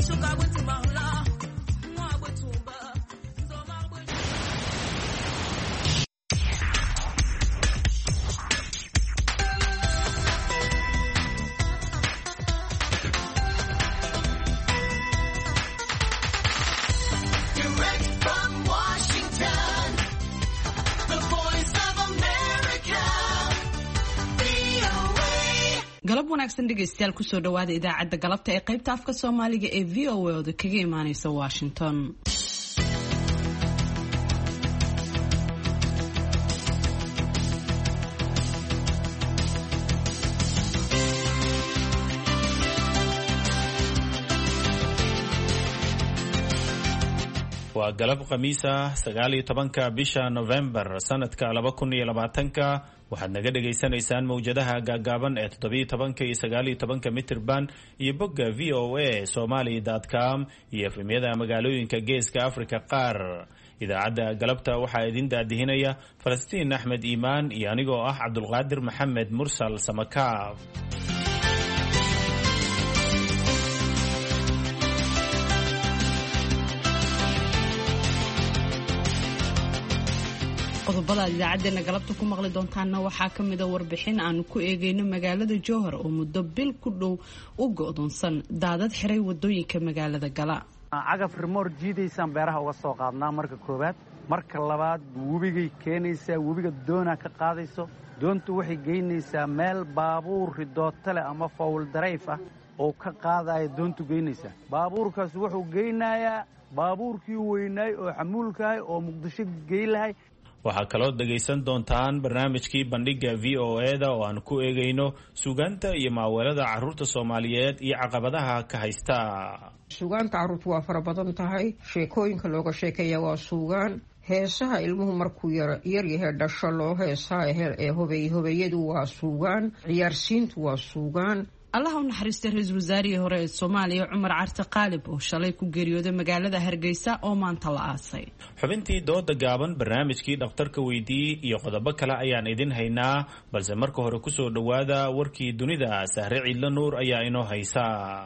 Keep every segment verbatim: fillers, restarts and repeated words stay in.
galab wanaagsan dhegeystayaal kusoo dhawaada idaacadda galabta ee qaybta afka Soomaaliga ee V O A oo kaga imaanaysa Washington. waa galab khamiis ah sagaal iyo tobanka bisha November sanadka laba kun iyo labaatanka waxaad naga dhageysanaysaan mawjadaha gaagaaban ee toddoba iyo tobanka iyo sagaal iyo tobanka mitir band iyo bogga V O A somali dot com iyo efemyada magaalooyinka geeska Afrika qaar. idaacadda galabta waxaa idin daadihinaya Falastiin Axmed Iimaan iyo anigoo ah Cabdulqaadir Maxamed Mursal Samakaab. qodobada idaacaddeena galabta ku maqli doontaana waxaa ka mid ah warbixin aanu ku eegayno magaalada Jowhar oo muddo bil ku dhow u go'doonsan daadad xiray wadooyinka magaalada gala. cagaf rimoor jiidaysaan beeraha uga soo qaadnaa marka koowaad, marka labaad webigay keenaysaa, webiga doona ka qaadayso, doontu waxay geynaysaa meel baabuur ridooto leh ama fowl darayf ah oo ka qaadaya doontu geynaysaa. baabuurkaas wuxuu geynayaa baabuurkii weynaay oo xamuulkahay oo Muqdisho geeylahay. waxaa kaloo dhagaysan doontaan barnaamijkii bandhiga V O A da oo aan ku eegayno suugaanta iyo maaweelada carruurta Soomaaliyeed iyo caqabadaha ka haysta. suugaanta carruurtu waa fara badan tahay, sheekooyinka looga sheekaya waa suugaan, heesaha ilmuhu markuu yar yahay dhasho loo heesaa ee hobey hobeeyadu waa suugaan, ciyaarsiintu waa suugaan. allah u naxariistay ra-iisul wasaarihii hore ee Soomaaliya Cumar Carte Qaalib oo shalay ku geeriyooday magaalada Hargeysa oo maanta la aasay. xubintii dooda gaaban, barnaamijkii dhakhtarka weydii iyo qodobo kale ayaan idin haynaa, balse marka hore kusoo dhawaada warkii dunida. Sahre Ciidla Nuur ayaa inoo haysa.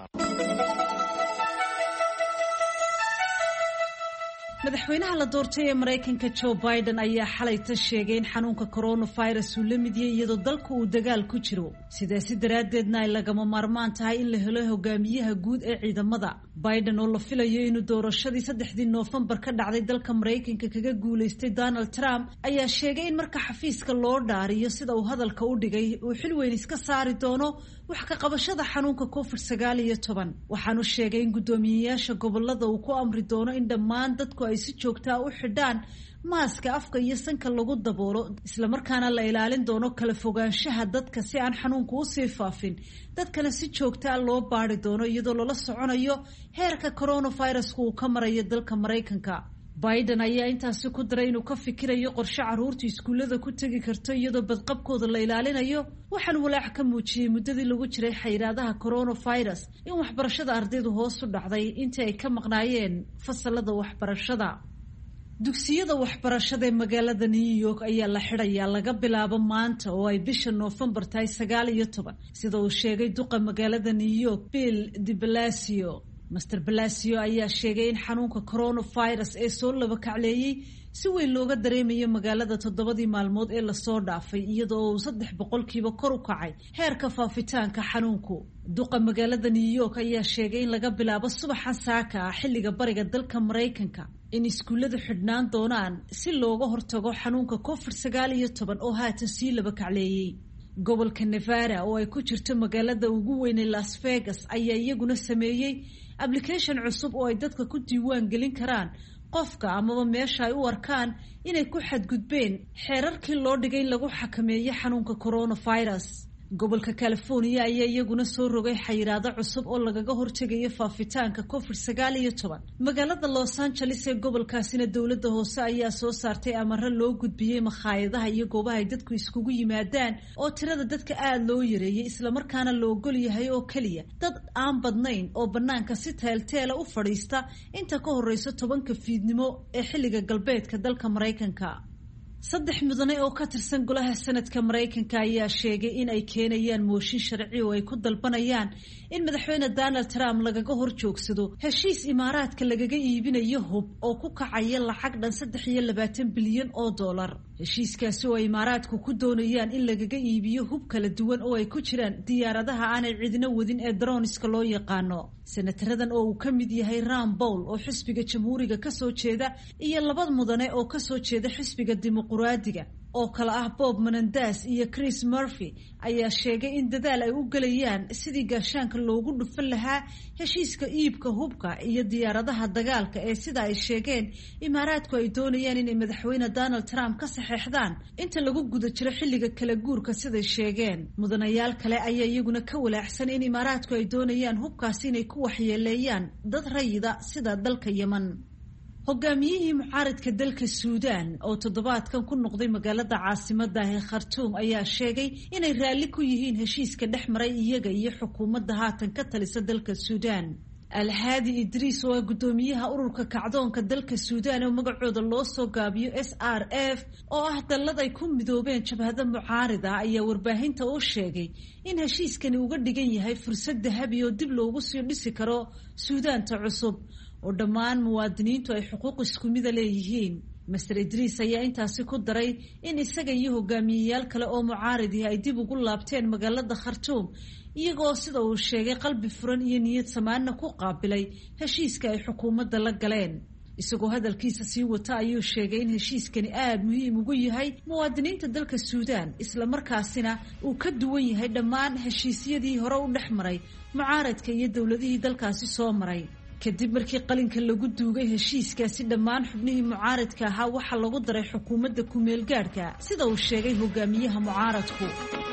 madaxweynaha la doortay ee Mareykanka Joe Biden ayaa xalay ta sheegay in xanuunka coronavirus uu la mid yahay iyadoo dalka uu dagaal ku jiro, sidaas daraadeedna ay lagama maarmaan tahay in la helo hogaamiyaha guud ee ciidamada. Biden oo la filayo inuu doorashadii saddexdii Noofembar ka dhacday dalka Mareykanka kaga guuleystay Donald Trump ayaa sheegay in marka xafiiska loo dhaariyo sida uu hadalka u dhigay uu xil weyn iska saari doono wax ka qabashada xanuunka covid sagaal iyo toban. waxaanu sheegay in guddoomiyeyaasha gobolada uu ku amri doono in dhammaan dadku ay si joogto ah u xidhaan maaska afka iyo sanka lagu daboolo, isla markaana la ilaalin doono kala fogaanshaha dadka si aan xanuunku u sii faafin. dadkana si joogto ah loo baari doono iyadoo lala soconayo heerka coronavirus-ku uu ka marayo dalka Mareykanka. Biden ayaa intaasi ku daray inuu ka fikirayo qorshe carruurtu iskuullada ku tegi karto iyadoo badqabkooda la ilaalinayo. waxaan walaac ka muujiyey muddadii lagu jiray xayiraadaha coronavirus in waxbarashada ardaydu hoos u dhacday intii ay ka maqnaayeen fasalada waxbarashada. dugsiyada waxbarashada ee magaalada New York ayaa la xidhayaa laga bilaabo maanta oo ay bisha Noofembar tahay sagaal iyo toban, sida uu sheegay duqa magaalada New York Bill de Blasio. Master Blasio ayaa sheegay in xanuunka coronavirus ee soo laba kacleeyay si weyn looga dareemayo magaalada toddobadii maalmood ee lasoo dhaafay, iyadoo uu saddex boqolkiiba kor u kacay heerka faafitaanka xanuunku. duqa magaalada New York ayaa sheegay in laga bilaabo subaxa saaka ah xilliga bariga dalka Mareykanka in iskuulladu xidhnaan doonaan si looga hortago xanuunka covid sagaal iyo toban oo haatan sii laba kacleeyay. gobolka Nevada oo ay ku jirto magaalada ugu weyn ee Las Vegas ayaa iyaguna sameeyey application cusub oo ay dadka ku diiwaan gelin karaan qofka amaba meesha ay u arkaan inay ku xadgudbeen xeerarkii loo dhigay in lagu xakameeyo xanuunka coronavirus. gobolka California ayaa iyaguna soo rogay xayiraado cusub oo lagaga hortegayo faafitaanka covid sagaal iyo toban. magaalada Los Angeles ee gobolkaasina dowladda hoose ayaa soo saartay amaro loo gudbiyey makhaayadaha iyo goobaha ay dadku iskugu yimaadaan oo tirada dadka aad loo yareeyay, isla markaana la ogol yahay oo kaliya dad aan badnayn oo banaanka si teelteela u fadhiista inta ka horeysa tobanka fiidnimo ee xilliga galbeedka dalka Mareykanka. saddex mudane oo ka tirsan golaha sanadka Mareykanka ayaa sheegay in ay keenayaan mooshin sharci oo ay ku dalbanayaan in madaxweyne Donald Trump lagaga horjoogsado heshiis Imaaraadka lagaga iibinayo hub oo ku kacaya lacag dhan saddex iyo labaatan bilyan oo dollar. Heshiiskaasi oo Imaaraadku ku doonayaan in lagaga iibiyo hub kala duwan oo ay ku jiraan diyaaradaha aanay cidina wadin ee droneska loo yaqaano. Senataradan oo uu ka mid yahay Rand Paul oo xisbiga Jamhuuriga ka soo jeeda iyo labada mudane oo ka soo jeeda xisbiga Dimuqraadiga oo kala ah Bob Menendez iyo Chris Murphy ayaa sheegay in dadaal ay u galayaan sidii gaashaanka loogu dhufan lahaa heshiiska iibka hubka iyo diyaaradaha dagaalka ee sida ay sheegeen Imaaraadku ay doonayaan in madaxweyne Donald Trump ka saxeexdaan inta lagu guda jiro xilliga kala guurka sida ay sheegeen. Mudanayaal kale ayaa iyaguna ka walaacsan in Imaaraadku ay doonayaan hubkaasi inay ku waxyeeleeyaan dad rayida sida dalka Yemen. Hogaamiyihii mucaaradka dalka Suudaan oo toddobaadkan ku noqday magaalada caasimadda ee Khartoum ayaa sheegay inay raalli ku yihiin heshiiska dhex maray iyaga iyo xukuumadda haatan ka talisa dalka Suudaan. Al-Hadi Idris oo gudoomiyaha ururka kacdoonka dalka Suudaan oo magacooda loo soo gaabiyo S R F oo ah dallad ay ku midoobeen jabhada mucaarida ayaa warbaahinta u sheegay in heshiiskani uga dhigan yahay fursad dahabi oo dib loogu sii dhisi karo Suudaanta cusub oo dhammaan muwaadiniintu ay xuquuq isku mid leeyihiin. Mister Idris ayaa intaasi ku daray in isaga iyo hogaamiyayaal kale oo mucaaridi ay dib ugu laabteen magaalada Khartoum iyagoo sida uu sheegay qalbi furan iyo niyad samaana ku qaabilay heshiiska ay xukuumadda la galeen. Isagoo hadalkiisa sii wata ayuu sheegay in heshiiskani aad muhiim ugu yahay muwaadiniinta dalka Suudaan isla markaasina uu ka duwan yahay dhammaan heshiisyadii hore u dhex maray mucaaradka iyo dowladihii dalkaasi soo maray. kadib markii qalinka lagu duugay heshiiskaasi dhammaan xubnihii mucaaradka ahaa waxaa lagu daray xukuumadda ku-meel gaadhka sida uu sheegay hogaamiyaha mucaaradku.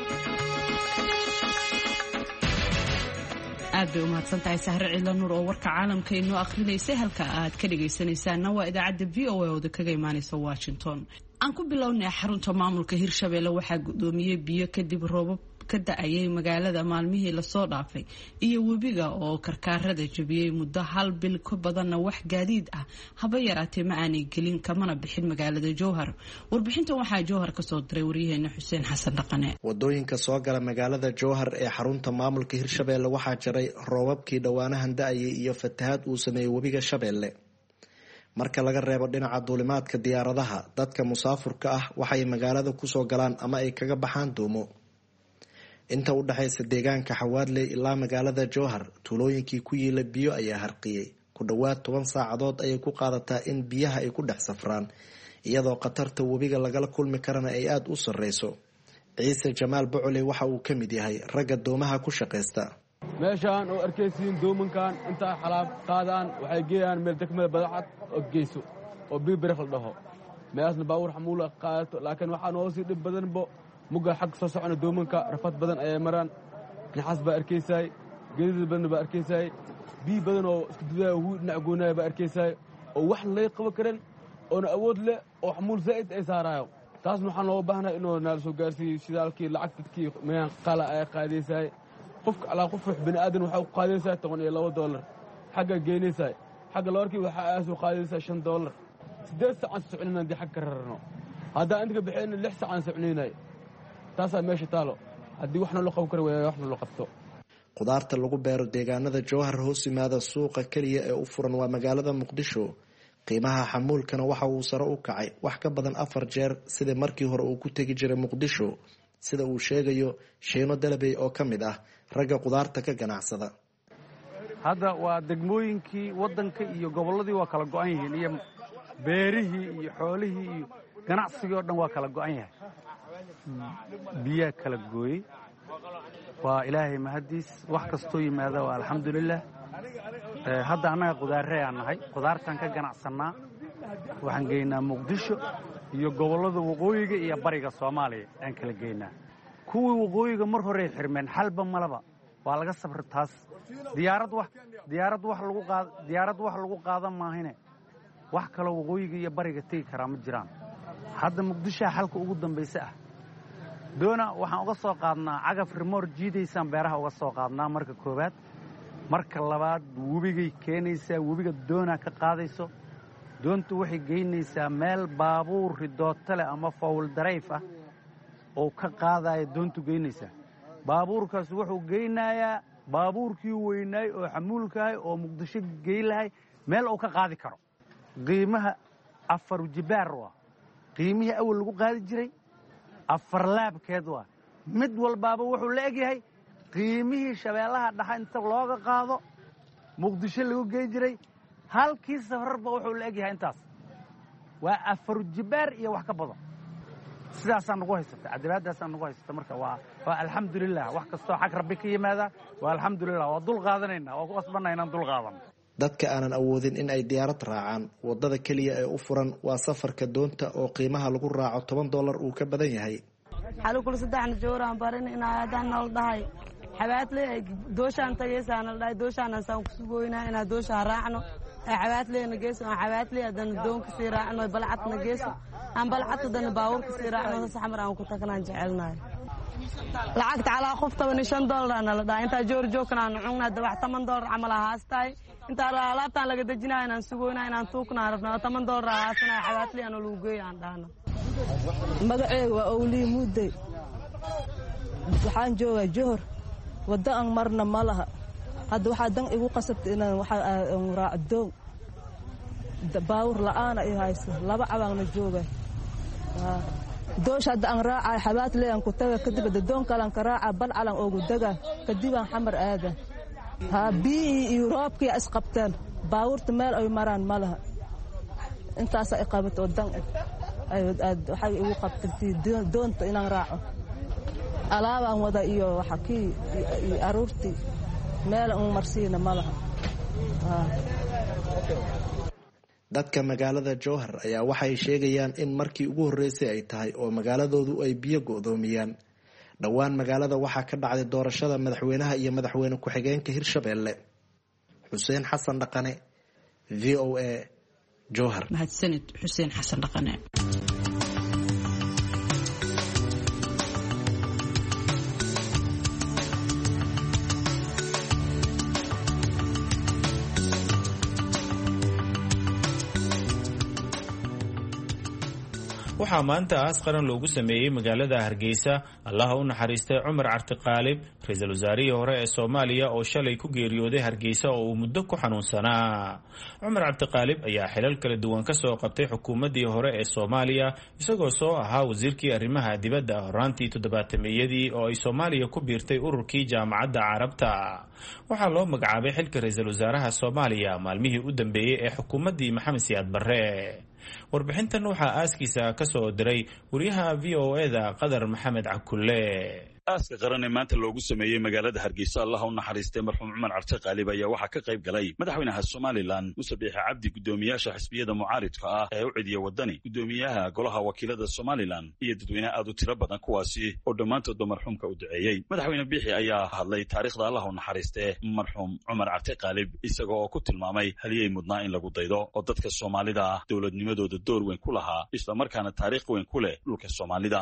aad bay u mahadsantahay Sahre Ciidla Nuur oo warka caalamka inoo akhrineysay halka aad ka dhagaysanaysaana waa idaacadda V O A oo kaga imaanaysa Washington. aan ku bilownay xarunta maamulka Hirshabeelle waxaa gudoomiyay biyo kadib roobab ka da'ayay magaalada maalmihii la soo dhaafay iyo webiga oo karkaarada jabiyay muddo hal bil ka badanna wax gaadiid ah haba yaraatee ma aanay gelin kamana bixin magaalada Jowhar. Warbixintan waxaa Jowhar ka soo diray wariyaheena Xuseen Xasan Dhaqane. wadooyinka soo gala magaalada Jowhar ee xarunta maamulka Hirshabeelle waxaa jiray roobabkii dhawaanahan da'ayay iyo fatahaad uu sameeyay webiga Shabeelle. marka laga reebo dhinaca duulimaadka diyaaradaha dadka musaafurka ah waxay magaalada ku soo galaan ama ay kaga baxaan doomo. inta u dhaxaysa deegaanka Xawaadley ilaa magaalada Jowhar tuulooyinkii ku yiilay biyo ayaa harqiyay ku dhawaad toban saacadood ayay ku qaadataa in biyaha ay ku dhex safraan iyadoo qatarta webiga lagala kulmi karana ay aad u sareyso. Ciise Jamaal Bocole waxa uu ka mid yahay ragga doomaha ku shaqeysta. meeshaan oo arkaysiin doomankan inta xalaab qaadaan waxay geeyaan meel degmada Badacad oo geyso oo biibirq la dhaho meesna baawur xamuula qaato laakiin waxa noo sii dhib badan bo muga xaq soo socona doomanka rafad badan ay maraan naxas ba arkaysay geedid badan ba arkaysay bii badan oo isku didaa uu dhinac goonay ba arkaysay oo wax lay qabo karan oo awood leh oo xamuul zaid ay saarayo taas waxaan loo baahnaa inuu naal soo gaarsiyo shidaalkii lacagtii meel qala ay qaadaysay qofka ala qof bini aadan waxa uu qaadaysaa toban iyo laba dollar xagga geenaysay xagga loorkii waxa ay soo qaadaysaa shan dollar sideed saac soconina di xag kararno hada inta bixin lix saac soconinay taas meesha taalo hadii waxna loo qaban karo way waxna loo qabto. qudaarta lagu beero deegaanada Jowhar hoos yimaada suuqa kaliya ee u furan waa magaalada Muqdisho. qiimaha xamuulkana waxa uu sare u kacay wax ka badan afar jeer sida markii hore uu ku tagi jiray Muqdisho sida uu sheegayo Sheeno Dalabey oo kamid ah ragga qudaarta ka ganacsada. hadda waa degmooyinkii wadanka iyo gobolladii waa kala go'an yihiin iyo beerihii iyo xoolihii iyo ganacsigii oo dhan waa kala go'an yahay. biya kala gooyay waa ilaahay mahadiis wax kasto yimaada waa alxamdulillah. hadda anaga qudaarrey aan nahay qudaartan ka ganacsanaa waxaan geynaa Muqdisho iyo gobollada waqooyiga iyo bariga Soomaaliya aan kala geynaa. kuwii waqooyiga mar hore xirmeen xalba malaba waa laga sabray taas diyaarad wax diyaarad wax lagu qaad diyaarad wax lagu qaadan maahine wax kale waqooyiga iyo bariga tagi kara ma jiraan. hadda Muqdisho xalka ugu dambaysa ah doona waxaan uga soo qaadnaa cagaf remote jiidaysan beeraha uga soo qaadnaa marka koobaad marka labaad webigay keenaysaa webiga doona ka qaadayso doontu waxay geynaysaa meel baabuur ridooto leh ama fowl darayf ah oo ka qaadaya doontu geynaysaa baabuurkaas wuxuu geynayaa baabuurkii weynaay oo xamuulkahay oo muqdisho geyn lahay meel uu ka qaadi karo qiimaha afar jibaar waa qiimihii awal lagu qaadi jiray afar laabkeed waa mid walbaaba wuxuu la egyahay qiimihii shabeellaha dhaxa inta looga qaado muqdisho lagu geyn jiray halkii safararba wuxuu la egyahay intaas waa afar jibaar iyo wax ka badan sidaasaa nagu haysata cadaaladaasaa nagu haysata marka waa waa alxamdulilah wax kastoo xag rabbi ka yimaada waa alxamdulilah waa dul qaadanaynaa waa ku qasbanaa inaan dul qaadano dadka aanan awoodin in ay diyaarad raacaan waddada keliya ee u furan waa safarka doonta oo qiimaha lagu raaco toban dollar uu ka badan yahay xalukul saddexna jooraan barin inaa aadaan nol dhahay xabaadle dooshaan tagaysaana la dhahay dooshaan saan ku sugoynaa inaa dooshaan raacno xabaadleena geeso aan xabaadle adana doonka sii raacno balcadna geeso aan balcad adana baabuurka sii raacno saxmar aan ku tagnaan jecelnahay lacagta calaa qof toban iyo shan dollarna la dhahay intaa joor joogna aan cungnaa dabax toban dollar camal ahaastahay intaa alaabtaan laga dejinaa inaan sugoynaa inaan tuuknaa rabnaa toban dollar ahaasana xabaadle aan lagu geeyo aan dhahno magaceega waa owlii muudey waxaan joogaa johor waddo aan marna ma laha hadda waxaa dan igu qasabta inaan waxaan raaco doon baawur la'aana i hayso laba cabaanna jooga doosh hadda aan raacay xabaadle aan ku taga kadib hadda doon kalaan ka raaca balcalan oogu daga kadib aan xamar aada haa biyihii iyo roobkii isqabteen baawurta meel ay maraan ma laha intaasaa i qabat oo dan waxay igu qabtay doonta inaan raaco alaabaan wada iyo waxa kii iyo aruurtii meel aan marsiina ma laha dadka magaalada jowhar ayaa waxay sheegayaan in markii ugu horreysay ay tahay oo magaaladoodu ay biyo go'doomiyaan dhowaan magaalada waxaa ka dhacday doorashada madaxweynaha iyo madaxweyne ku-xigeenka hirshabeelle xuseen xasan dhaqane v o a jowhar mahadsanid xuseen xasan dhaqane waxaa maanta aas qaran loogu sameeyey magaalada hargeysa allaha u naxariistay cumar cartiqaalib ra-iisul wasaarihii hore ee soomaaliya oo shalay ku geeriyooday hargeysa oo uu muddo ku xanuunsanaa cumar cartiqaalib ayaa xilal kala duwan ka soo qabtay xukuumaddii hore ee soomaaliya isagoo soo ahaa wasiirkii arrimaha dibadda horaantii toddobaatameyadii oo ay soomaaliya ku biirtay ururkii jaamacadda carabta waxaa loo magacaabay xilka ra-iisul wasaaraha soomaaliya maalmihii u dambeeyey ee xukuumaddii maxamed siyaad barre warbixintan waxaa aaskiisa ka soo diray wariyaha v o eda qadar maxamed cakulle aaska qaran ee maanta loogu sameeyey magaalada hargeysa allaha u naxariistay marxuum cumar cartiqaalib ayaa waxaa ka qayb galay madaxweynaha somalilan muse biixi cabdi guddoomiyaasha xisbiyada mucaaridka ah ee u cidiya wadani guddoomiyaha golaha wakiilada somalilan iyo dadweyne aad u tiro badan kuwaasi oo dhammaantoodba marxuumka u duceeyey madaxweyne biixi ayaa hadlay taariikhda allaha u naxariistee marxuum cumar cartiqaalib isaga oo ku tilmaamay haliyey mudnaa in lagu daydo oo dadka soomaalida ah dowladnimadooda door weyn ku lahaa islamarkaana taariikh weyn ku leh dhulka soomaalida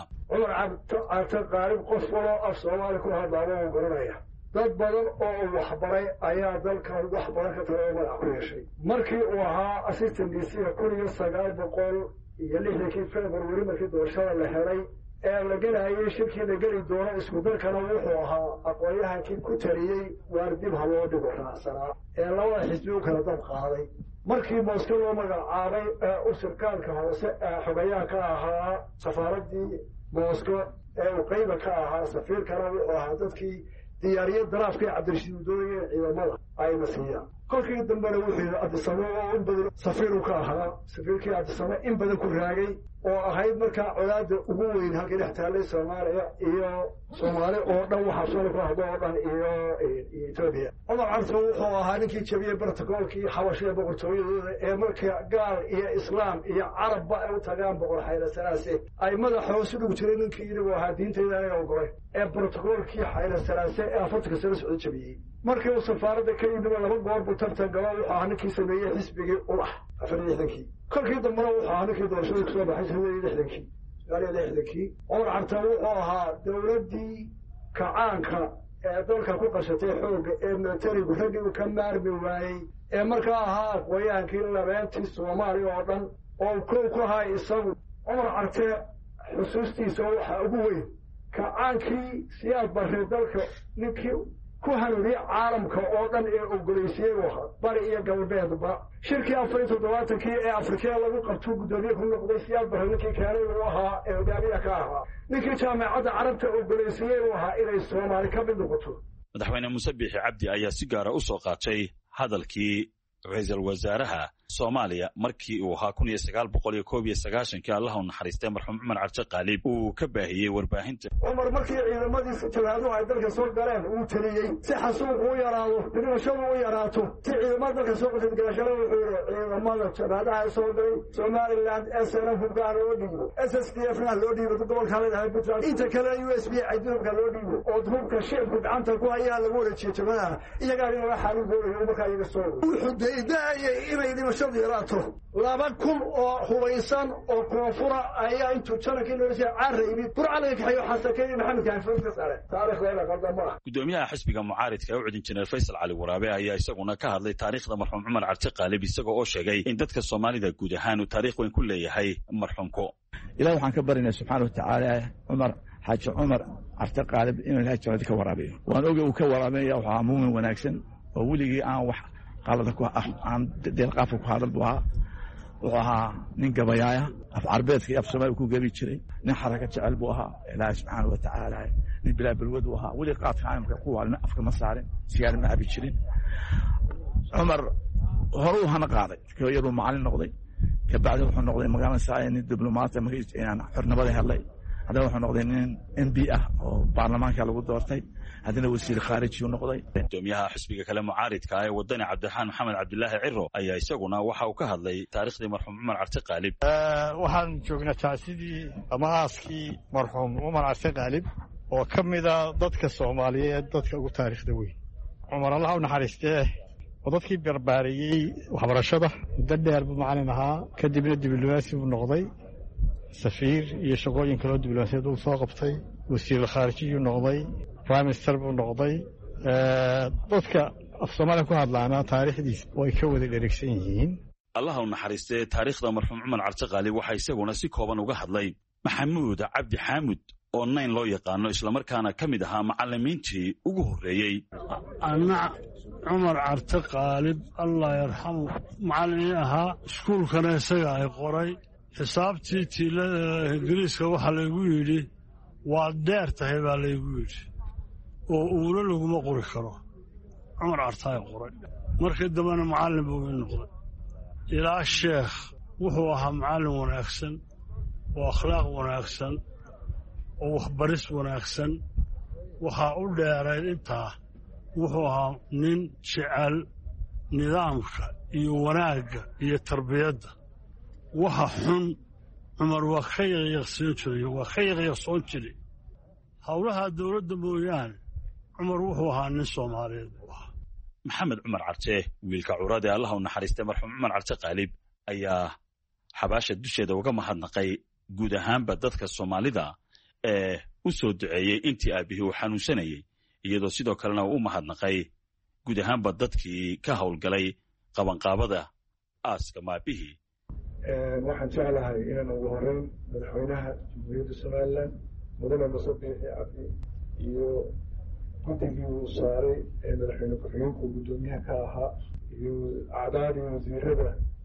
af soomaali ku hadlaaba u garanaya dad badan oo waxbaray ayaa dalkan wax badan ka tala madax ku yeeshay markii uu ahaa assistant d c kun iyo sagaal boqol iyo lixdankii february markii doorashada la helay ee la gelayay shirkii la geli doono isku dalkana wuxuu ahaa aqoonyahankii ku taliyey waar dib ha loo dhigo raacsanaa ee labada xisbi u kala dab qaaday markii mooske loo magacaabay ee u sirkaalka hoose ee xogayaha ka ahaa safaaraddii moosko ee uu qayba ka ahaa safiirkana wuxuu ahaa dadkii diyaariyad daraafkii cabdirashiid udooyeen ciidamada ayna siiyaan kolkii dambena wuxuu yidhi cabdisame oo in badan safiiruu ka ahaa safiirkii cabdisame in badan ku raagay oo ahayd markaa colaada ugu weyn halkii dhex taallay soomaaliya iyo soomaali oo dhan waxaa soo ku hadlo oo dhan iyo etoobiya cumar carso wuxuu ahaa ninkii jabiyey brotocoolkii xabashiga boqortooyadooda ee marka gaal iyo islaam iyo carabba ay u tagaan boqor xayla salaase ay madaxa hoos u dhug jiray ninkii yidhi uu ahaa diintayda anaga ogolay ee brotocoolkii xayla salaase ee afartanka sano socdo jabiyey markii uu safaaradda ka yimid laba goor buu tartan galo wuxuu ahaa ninkii sameeyey xisbigii ulax afar iyo lixdankii kolkii dambena wuxuu ahaa ninkii doorashadii kusoo baxay sagaal iyo lixdankii sagaal iyo lixdankii cumar carta wuxuu ahaa dowladdii kacaanka ee dalka ku qashatay xoogga ee militarigu raggii uu ka maarmi waayey ee markaa ahaa aqooyaankii labeentii soomaaliya oo dhan oo kow ku ahaa isagu cumar carte xusuustiisa waxaa ugu weyn kacaankii siyaad barre dalka ninkii ku hanuuniyey caalamka oo dhan ee ogoleysiyey u ahaa bari iyo galbeedba shirkii afar iyo toddobaatankii ee afrikee lagu qabtuu guddoomiye ku noqday siyaad barre ninkii keenay uu ahaa ee hogaamiya ka ahaa ninkii jaamacadda carabta ogoleysiyey uu ahaa inay soomaali ka mid noqoto madaxweyne muuse biixi cabdi ayaa si gaara u soo qaatay hadalkii ra-iisul wasaaraha soomaaliya markii uu ahaa kun iyo sagaal boqol iyo koob iyo sagaashankii allah u naxariistay marxuum cumar carte qaalib uu ka baahiyey warbaahinta cumar markii ciidamadiisa jabaaduhu ay dalka soo galeen uu teliyey si xasuuqu u yaraado dhimashadu u yaraato si ciidamada dalka soo qasadgalashada wuxuu yidhi ciidamada jabaadaha soo galay somaliland s n f hubkaa loo dhiibo s s d f na loo dhiibo gobolka leedahay puntland inta kale u s b caydurubka loo dhiibo oo hubka shicibku gacanta ku hayaa lagu wareejiyo jabadaha iyagaa in laga xaalin doonayo markaa iyaga soo wuxuu daydaayay inay dhimashadu yaraato laba kun oo hubaysan oo koonfura ayaa intuu janankii nolosha caara yimid burcalaga kaxeeyo xasakeeyey maxamed kaanfur ka saaray taariikhdeena qaldan ma ah gudoomiyaha xisbiga mucaaridka ee u cudin jineer faysal cali waraabe ayaa isaguna ka hadlay taariikhda marxuum cumar carte qaalib isagoo oo sheegay in dadka soomaalida guud ahaan uu taariikh weyn ku leeyahay marxuumku ilaah waxaan ka barinay subxaana watacaala cumar xaaji cumar carte qaalib inuu ilahay jannada ka waraabiyo waan ogay uu ka waraabinaya wuxuu ahaa muumin wanaagsan oo weligii aan wax qalada ku aan deelqaafka ku hadal buu ahaa wuxuu ahaa nin gabayaaya af carbeedka iyo af soomaaliya ku gebi jiray nin xaraka jecel buu ahaa ilaahay subxaana watacaala nin bilaa balwad buu ahaa weli qaadka caalamka ku waalna afka ma saarin sigaar ma cabi jirin cumar hore uu hana qaaday iyaduu macallin noqday kabacdi wuxuu noqday magaalada saaya nin diblomaata xornimada helay haddana wuxuu noqday nin m b ah oo baarlamaanka lagu doortay haddana wasiir khaariji u noqday gudoomiyaha xisbiga kale mucaaridka ee wadani cabdiraxmaan maxamed cabdilaahi ciro ayaa isaguna waxa uu ka hadlay taariikhdii marxuum cumar carte qaalib waxaan joognaa taasidii ama aaskii marxuum cumar carte qaalib oo ka mida dadka soomaaliyeed dadka ugu taariikhda weyn cumar allah u naxariistee oo dadkii barbaariyey waxbarashada muddo dheer buu macallin ahaa kadibna diblomaasi buu noqday safiir iyo shaqooyin kaloo diblomaasiyad uu soo qabtay wasiir khaarijiyuu noqday prime minister buu noqday dadka af soomaaliya ku hadlaana taariikhdiisa way ka wada dheregsan yihiin allah u naxariistee taariikhda marxuum cumar carte qaalib waxaa isaguna si kooban uga hadlay maxamuud cabdi xaamud oo nayn loo yaqaano islamarkaana ka mid ahaa macallimiintii ugu horreeyey anna cumar carte qaalib allah yarxamu macallimiin ahaa iskuulkana isaga ay qoray xisaabtii tiilada ingiriiska waxaa laygu yidhi waad dheer tahay baa laygu yidhi oo uuna laguma qori karo cumar cartaay qoray markii dambena macallin buu ii noqday ilaa sheekh wuxuu ahaa macallin wanaagsan oo akhlaaq wanaagsan oo waxbaris wanaagsan waxaa u dheerayd intaa wuxuu ahaa nin jecel nidaamka iyo wanaagga iyo tarbiyadda waxa xun cumar waa ka yaqyaqsoon jiray waa ka yaqyaqsoon jiray howlaha dowladda mooyaane cumar wuxuu ahaa nin soomaaliyeed buu ahaa maxamed cumar carte wiilka curad ee allah u naxariistay marxuum cumar carte qaalib ayaa xabaasha dusheeda uga mahadnaqay guud ahaanba dadka soomaalida ee u soo duceeyey intii aabihii uu xanuunsanayey iyadoo sidoo kalena uu u mahadnaqay guud ahaanba dadkii ka howlgalay qabanqaabada aaska maabihii waxaan jeclahay inaan ugu horeyn madaxweynaha jamhuuriyadda somalilan mudane muuse biixi cabdi iyo guddigii uu saaray ee madaxweyne ku-xigeenku guddoomiyaha ka ahaa iyo acdaadii wasiirada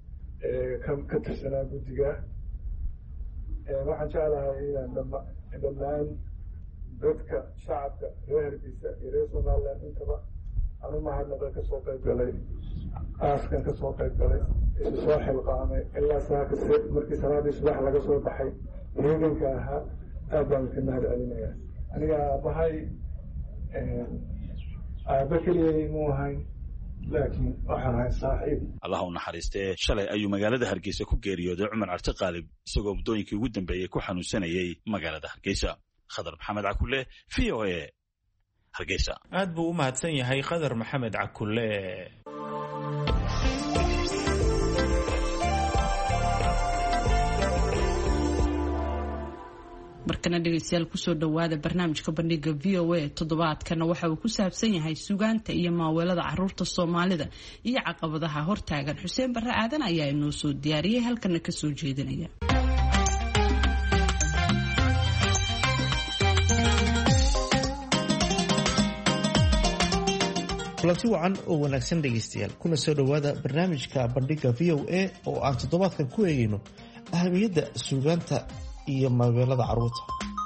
ee ka tirsanaa guddiga waxaan jeclahay inaan dhammaan dadka shacabka reer hargeysa iyo reer somalilan intaba aan u mahadnaqay kasoo qayb galay aaskan kasoo qayb galay isu soo xilqaamay ilaa saaka markii salaadii subax laga soo baxay heeganka ahaa aad baan ka mahad celinayaa aniga aabbahay aabba keliyay muu ahayn laakiin waxaan ahay saaxiib allah u naxariistee shalay ayuu magaalada hargeysa ku geeriyooday cumar carte qaalib isagoo muddooyinkii ugu dambeeyey ku xanuunsanayey magaalada hargeysa khadar maxamed cakulle v o a hargeysa aad buu u mahadsan yahay khadar maxamed cakulle markana dhegeystayaal kusoo dhawaada barnaamijka bandhiga v o a toddobaadkana waxa uu ku saabsan yahay sugaanta iyo maaweelada caruurta Soomaalida iyo caqabadaha hortaagan. Xuseen Barre Aadan ayaa inoo soo diyaariyay halkana ka soo jeedinaya. kulanti wacan oo wanaagsan dhegeystayaal kuna soo dhawaada barnaamijka bandhiga v o a oo aan toddobaadkan ku eegayno ahamiyadda suugaanta iyo maaweelada caruurta.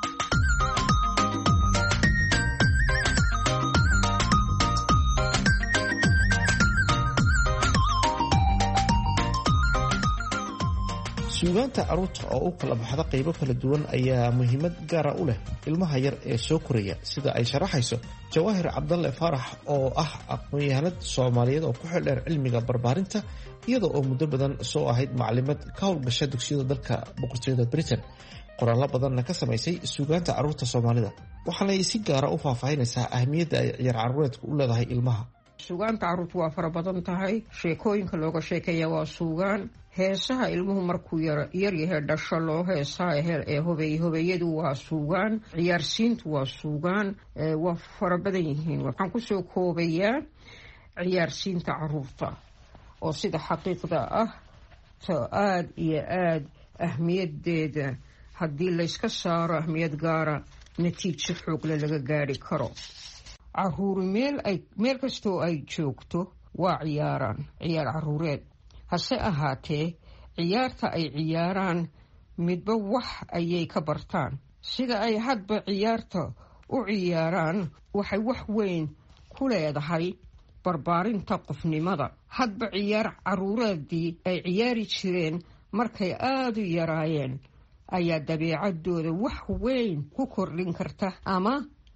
suugaanta caruurta oo u kala baxda qaybo kala duwan ayaa muhiimad gaara u leh ilmaha yar ee soo koraya, sida ay sharaxayso Jawaahir Cabdalle Faarax oo ah aqoon-yahanad Soomaaliyeed oo ku xeeldheer cilmiga barbaarinta iyada oo muddo badan soo ahayd macallimad ka howlgasha dugsiyada dalka boqortooyada Britain, qoraallo badanna ka samaysay suugaanta caruurta Soomaalida. waxaana ay si gaara u faahfaahinaysaa ahmiyadda ay ciyaar caruureedku u leedahay ilmaha. suugaanta caruurtu waa fara badan tahay, sheekooyinka looga sheekeeya waa suugaan, heesaha ilmuhu markuu yaryahay dhasho loo heesaa ee hobey hobeeyadu waa suugaan, ciyaarsiintu waa suugaan, waa fara badan yihiin. waxaan kusoo koobayaa ciyaarsiinta caruurta oo sida xaqiiqda ah to aada iyo aada ahmiyadeeda haddii layska saaro ahmiyad gaara natiijo xoogle laga gaari karo. caruuri meel ay meel kastoo ay joogto waa ciyaaraan ciyaar caruureed, hase ahaatee ciyaarta ay ciyaaraan midba wax ayay ka bartaan. sida ay hadba ciyaarta u ciyaaraan waxay wax weyn ku leedahay barbaarinta qofnimada. hadba ciyaar caruureedii ay ciyaari jireen markay aada u yaraayeen ayaa dabeecadooda wax weyn ku kordhin karta ama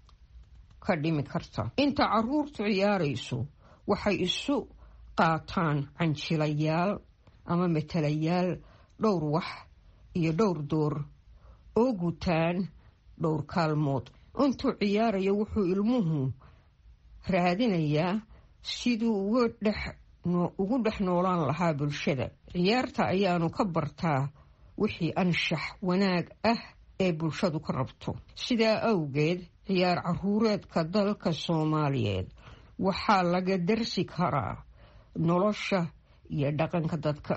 ka dhimi karta. inta caruurtu ciyaarayso waxay isu qaataan canjilayaal ama matalayaal dhowr wax iyo dhowr door oo gutaan dhowr kaalmood. intuu ciyaarayo wuxuu ilmuhu raadinayaa siduu ugu dhex ugu dhex noolaan lahaa bulshada. ciyaarta ayaanu ka bartaa wixii anshax wanaag ah ee bulshadu ka rabto. sidaa awgeed ciyaar caruureedka dalka Soomaaliyeed waxaa laga darsi karaa nolosha iyo dhaqanka dadka.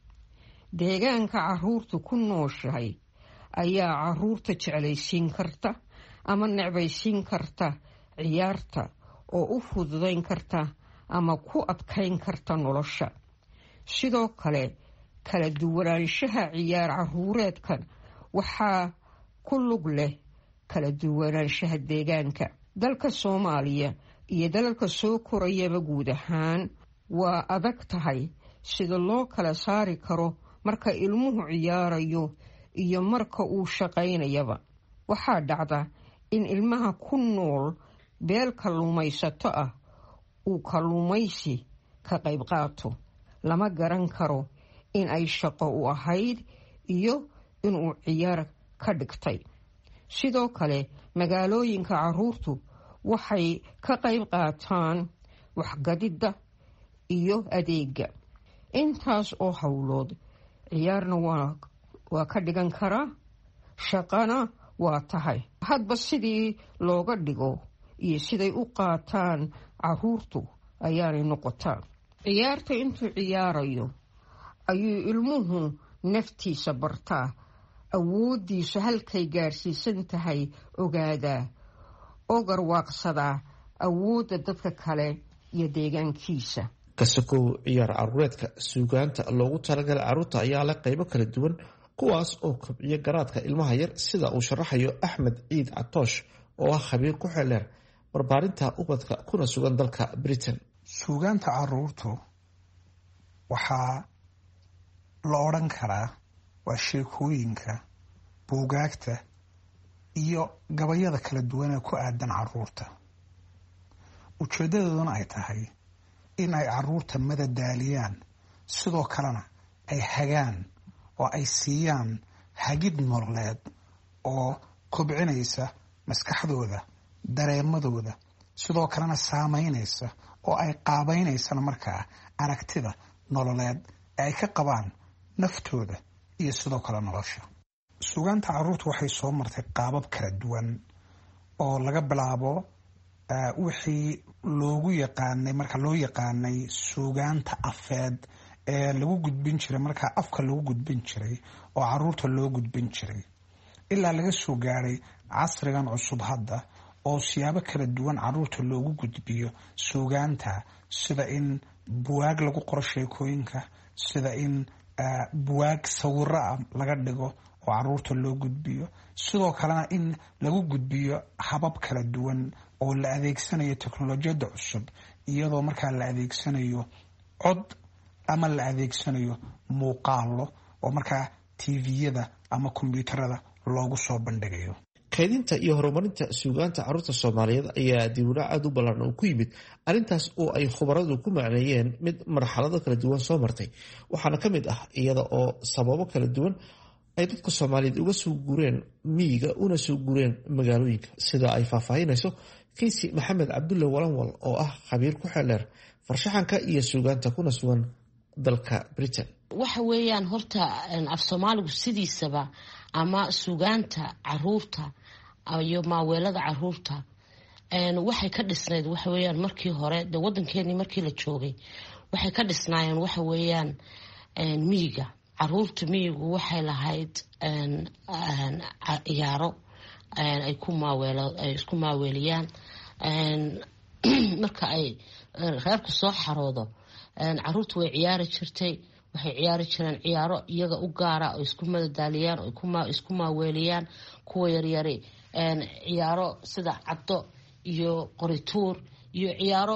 deegaanka caruurtu ku nooshahay ayaa caruurta jeclaysiin karta ama necbaysiin karta ciyaarta oo u fududayn karta ama ku adkayn karta nolosha. sidoo kale kala duwanaanshaha ciyaar caruureedkan waxaa ku lug leh kala duwanaanshaha deegaanka. dalka Soomaaliya iyo dalalka soo korayaba guud ahaan waa adag tahay sida loo kala saari karo marka ilmuhu ciyaarayo iyo marka uu shaqaynayaba. waxaa dhacda in ilmaha ku nool beel kalluumaysato ah uu kalluumaysi ka qayb qaato. lama garan karo in ay shaqo u ahayd iyo inuu ciyaar ka dhigtay. sidoo kale magaalooyinka caruurtu waxay ka qayb qaataan waxgadidda iyo adeega. intaas oo howlood ciyaarna waa waa ka dhigan karaa, shaqana waa tahay. hadba sidii looga dhigo iyo siday u qaataan caruurtu ayaanay noqotaa. ciyaarta intuu ciyaarayo ayuu ilmuhu naftiisa bartaa, awooddiisu halkay gaarsiisan tahay ogaadaa, oo garwaaqsadaa awoodda dadka kale iyo deegaankiisa. kasakow ciyaar caruureedka, suugaanta loogu talagalay caruurta ayaa leh qaybo kala duwan kuwaas oo kobciya garaadka ilmaha yar, sida uu sharaxayo Axmed Ciid Catoosh oo ah khabiir ku xeeldheer barbaarinta ubadka kuna sugan dalka Britain. suugaanta caruurtu waxaa la odhan karaa waa sheekooyinka, buugaagta iyo gabayada kala duwan ee ku aadan caruurta. ujeedadooduna ay tahay in ay caruurta madadaaliyaan, sidoo kalena ay hagaan oo ay siiyaan hagid nololeed oo kobcinaysa maskaxdooda, dareemadooda, sidoo kalena saamaynaysa oo ay qaabaynaysana markaa aragtida nololeed ee ay ka qabaan naftooda iyo sidoo kale nolosha. suugaanta caruurta waxay soo martay qaabab kala duwan oo laga bilaabo wixii loogu yaqaanay marka loo yaqaanay suugaanta afeed ee lagu gudbin jiray markaa afka lagu gudbin jiray oo caruurta loo gudbin jiray ilaa laga soo gaaray casrigan cusub hadda oo siyaabo kala duwan caruurta loogu gudbiyo suugaanta sida in buwaag lagu qoro sheekooyinka sida in buwaag sawiro ah laga dhigo oo caruurta loo gudbiyo sidoo kalena in lagu gudbiyo habab kala duwan oo la adeegsanayo teknolojiyadda cusub iyadoo markaa la adeegsanayo cod ama la adeegsanayo muuqaalo oo markaa tviyada ama kombiyuutarada loogu soo bandhigayo. kaydinta iyo horumarinta suugaanta caruurta Soomaaliyeed ayaa dibudhac aad u ballaaran oo ku yimid arrintaas oo ay khubaradu ku macneeyeen mid marxalado kala duwan soo martay waxaana ka mid ah iyada oo sababo kala duwan ay dadka Soomaaliyeed uga soo guureen miyiga una soo guureen magaalooyinka sida ay faahfaahinayso Kaysi Maxamed Cabdulle Walanwal oo ah khabiir ku xeeler farshaxanka iyo suugaanta kuna sugan dalka Britain. waxa weeyaan horta af Soomaaligu sidiisaba ama suugaanta caruurta iyo maaweelada caruurta een waxay ka dhisnayd waxa weeyaan markii hore de wadankeeni markii la joogay waxay ka dhisnaayeen waxa weeyaan een miyiga caruurta miyigu waxay lahayd een ciyaaro een ay ku maaweelo ay isku maaweeliyaan een marka ay reerku soo xaroodo een caruurtu way ciyaari jirtay waxay ciyaari jireen ciyaaro iyaga u gaara oo isku madadaaliyaan oo kuma isku maaweeliyaan kuwa yaryar een ciyaaro sida caddo iyo qorituur iyo ciyaaro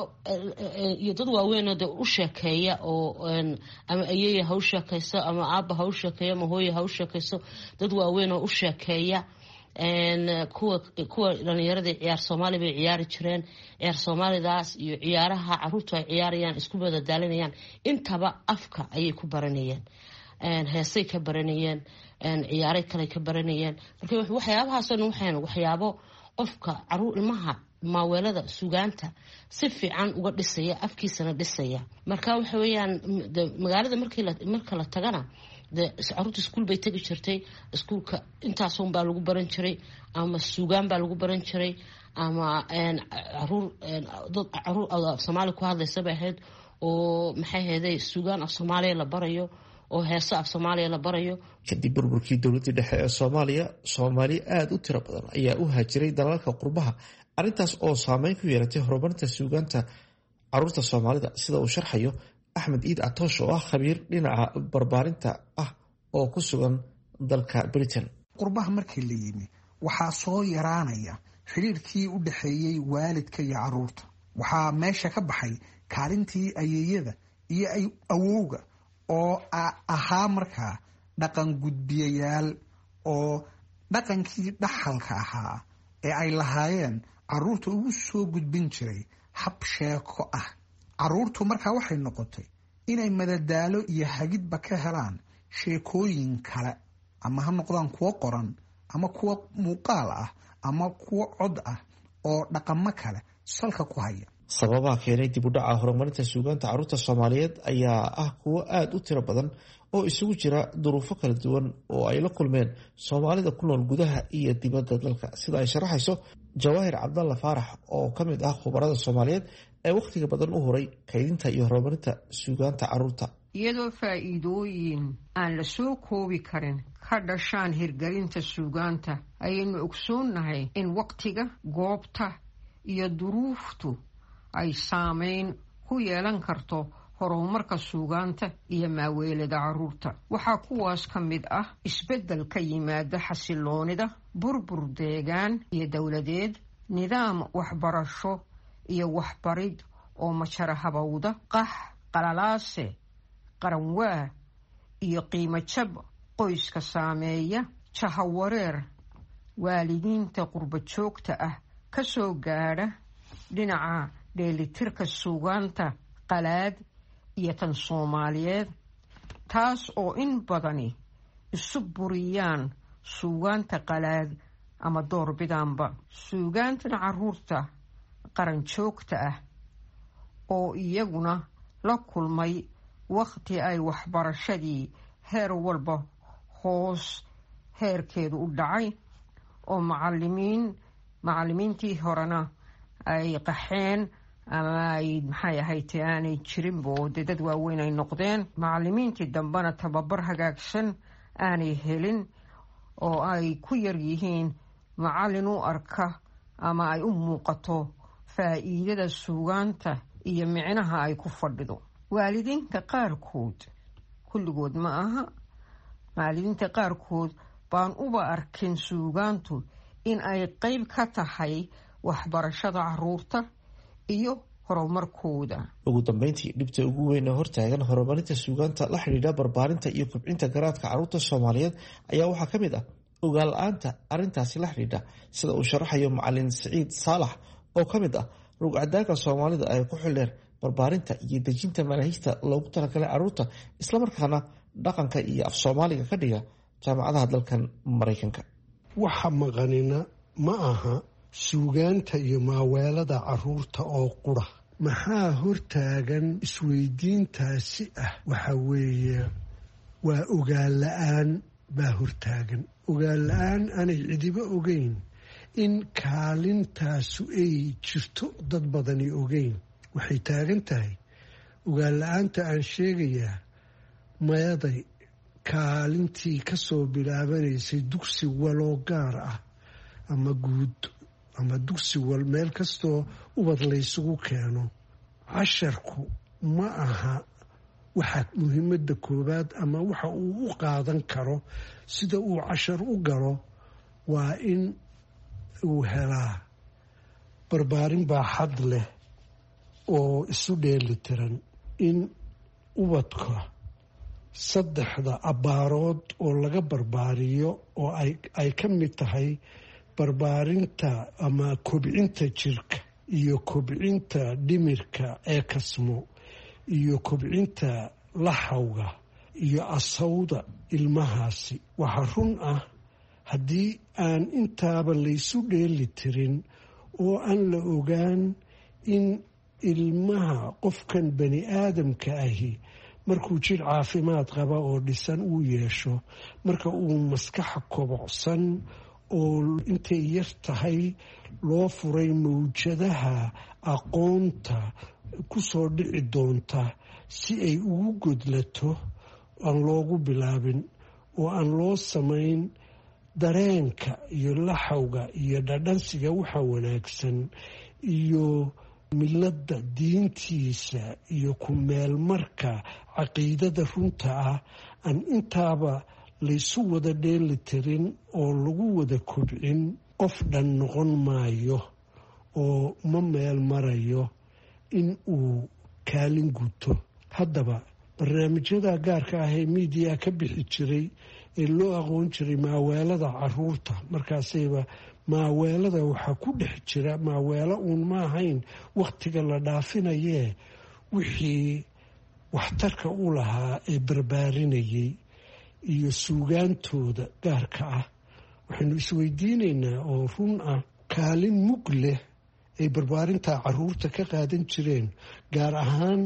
iyo dad waaweyn oo u sheekeeya oo ama ayay hawsheekayso ama aaba hawsheekeeyo ama hooyo hawsheekayso dad waaweyn oo u sheekeeya een kuwa kuwa dhalinyarada ciyaar Soomaali bay ciyaari jireen ciyaar Soomaalidaas iyo ciyaaraha caruurtu ay ciyaarayaan isku madadaalinayaan intaba afka ayay ku baranayeen een heesay ka baranayeen een ciyaaray kale ka baranayeen marka waxyaabahaas oo waxaan waxyaabo qofka caruur ilmaha maaweelada suugaanta si fiican uga dhisaya afkiisana dhisaya marka waxa weeyaan magaalada markii la marka la tagana de caruurta iskuul bay tagi jirtay iskuulka intaas oo baa lagu baran jiray ama suugaan baa lagu baran jiray ama een caruur dad caruur af Soomaali ku hadlaysa bay ahayd oo maxay ahayd suugaan af Soomaaliya la barayo oo heeso af Soomaaliya la barayo. kadib burburkii dowladda dhexe ee Soomaaliya Soomaali aad u tiro badan ayaa u haajiray dalalka qurbaha arrintaas oo saameyn ku yeelatay horumarinta suugaanta caruurta Soomaalida sida uu sharxayo Axmed Iid Atoosh oo ah khabiir dhinaca barbaarinta ah oo ku sugan dalka Britain. qurbaha markii la yimi waxaa soo yaraanaya xiriirkii u dhaxeeyay waalidka iyo caruurta waxaa meesha ka baxay kaalintii ayeeyada iyo awowga oo ahaa markaa dhaqan gudbiyayaal oo dhaqankii dhaxalka ahaa ee ay lahaayeen caruurta ugu soo gudbin jiray hab sheeko ah. caruurtu markaa waxay noqotay inay madadaalo iyo hagidba ka helaan sheekooyin kale ama ha noqdaan kuwo qoran ama kuwo muuqaal ah ama kuwo cod ah oo dhaqamo kale salka ku haya. sababaha keenay dib u dhaca horumarinta suugaanta caruurta Soomaaliyeed ayaa ah kuwo aad u tiro badan oo isugu jira duruufo kala duwan oo ay la kulmeen Soomaalida ku nool gudaha iyo dibadda dalka sida ay sharaxayso Jawaahir Cabdulle Faarax oo ka mid ah khubarada Soomaaliyeed ee waqtiga badan u horay kaydinta iyo horumarinta suugaanta caruurta iyadoo faa'iidooyin aan la soo koobi karin ka dhashaan hirgelinta suugaanta ayaynu ogsoonnahay in waqtiga goobta iyo duruuftu ay saameyn ku yeelan karto horumarka suugaanta iyo maaweelada caruurta waxaa kuwaas ka mid ah isbeddel ka yimaada xasiloonida burbur deegaan iyo dowladeed nidaam waxbarasho iyo waxbarid oo majara habowda qax qalalaase qaranwaa iyo qiimo jab qoyska saameeya jahawareer waalidiinta qurba joogta ah ka soo gaadha dhinaca dheelitirka suugaanta qalaad iyo tan Soomaaliyeed taas oo in badani isu buriyaan suugaanta qalaad ama doorbidaanba suugaantan caruurta qaran joogta ah oo iyaguna la kulmay waqti ay waxbarashadii heer walba hoos heerkeedu u dhacay oo macalimiin macalimiintii horena ay qaxeen ama ay maxay ahayd aanay jirinba oo dee dad waaweyn ay noqdeen, macalimiintii dambena tababar hagaagsan aanay helin oo ay ku yar yihiin macallin u arka ama ay u muuqato faa'iidada suugaanta iyo micnaha ay ku fadhido. waalidiinta qaarkood, kulligood ma aha, waalidiinta qaarkood baan uba arkin suugaantu in ay qayb ka tahay waxbarashada caruurta iyo horumarkooda. ugu dambeyntii dhibta ugu weyn ee hortaagan horumarinta suugaanta la xidhiidha barbaarinta iyo kobcinta garaadka caruurta Soomaaliyeed ayaa waxaa ka mid ah ogaal la'aanta arrintaasi la xidhiidha, sida uu sharaxayo macalin Siciid Saalax oo ka mid ah rugcadaanka Soomaalida ay ku xildheer barbaarinta iyo dejinta manaahijta loogu talagalay caruurta, islamarkaana dhaqanka iyo af Soomaaliga ka dhiga jaamacadaha dalkan Maraykanka. waxa maqanina ma aha suugaanta iyo maaweelada caruurta oo qura. maxaa hortaagan isweydiintaasi ah waxa weeye waa ogaal la'aan baa hortaagan. ogaal la'aan aanay cidiba ogeyn in kaalintaasu ay jirto, dad badani ogeyn. waxay taagan tahay ogaal la'aanta aan sheegayaa mayaday kaalintii ka soo bilaabanaysay dugsi waloo gaar ah ama guud ama dugsi wal meel kastoo ubad laysugu keeno. casharku ma aha waxa muhiimadda koowaad ama waxa uu u qaadan karo. sida uu cashar u galo waa in uu helaa barbaarin baaxad leh oo isu dheeli tiran, in ubadka saddexda abbaarood oo laga barbaariyo oo ay ka mid tahay barbaarinta ama kobcinta jirka iyo kobcinta dhimirka ee kasmo iyo kobcinta laxawga iyo asawda ilmahaasi. waxaa run ah haddii aan intaaba laysu dheeli tirin oo aan la ogaan in ilmaha qofkan bani aadamka ahi markuu jir caafimaad qaba oo dhisan uu yeesho, marka uu maskaxa kobocsan oo intay yar tahay loo furay mawjadaha aqoonta ku soo dhici doonta si ay ugu godlato, aan loogu bilaabin oo aan loo samayn dareenka iyo laxawga iyo dhadhansiga waxa wanaagsan iyo milada diintiisa iyo ku meelmarka caqiidada runta ah, aan intaaba laysu wada dheeli tirin oo lagu wada kobcin, qof dhan noqon maayo oo ma meel marayo in uu kaalin guto. haddaba barnaamijyada gaarka ah ee miidiya ka bixi jiray ee loo aqoon jiray maaweelada caruurta, markaasayba maaweelada waxaa ku dhex jira maaweelo uun ma ahayn wakhtiga la dhaafinayee wixii waxtarka u lahaa ee barbaarinayay iyo suugaantooda gaarka ah. waxaynu isweydiinaynaa oo run ah kaalin mug leh ay barbaarinta caruurta ka qaadan jireen, gaar ahaan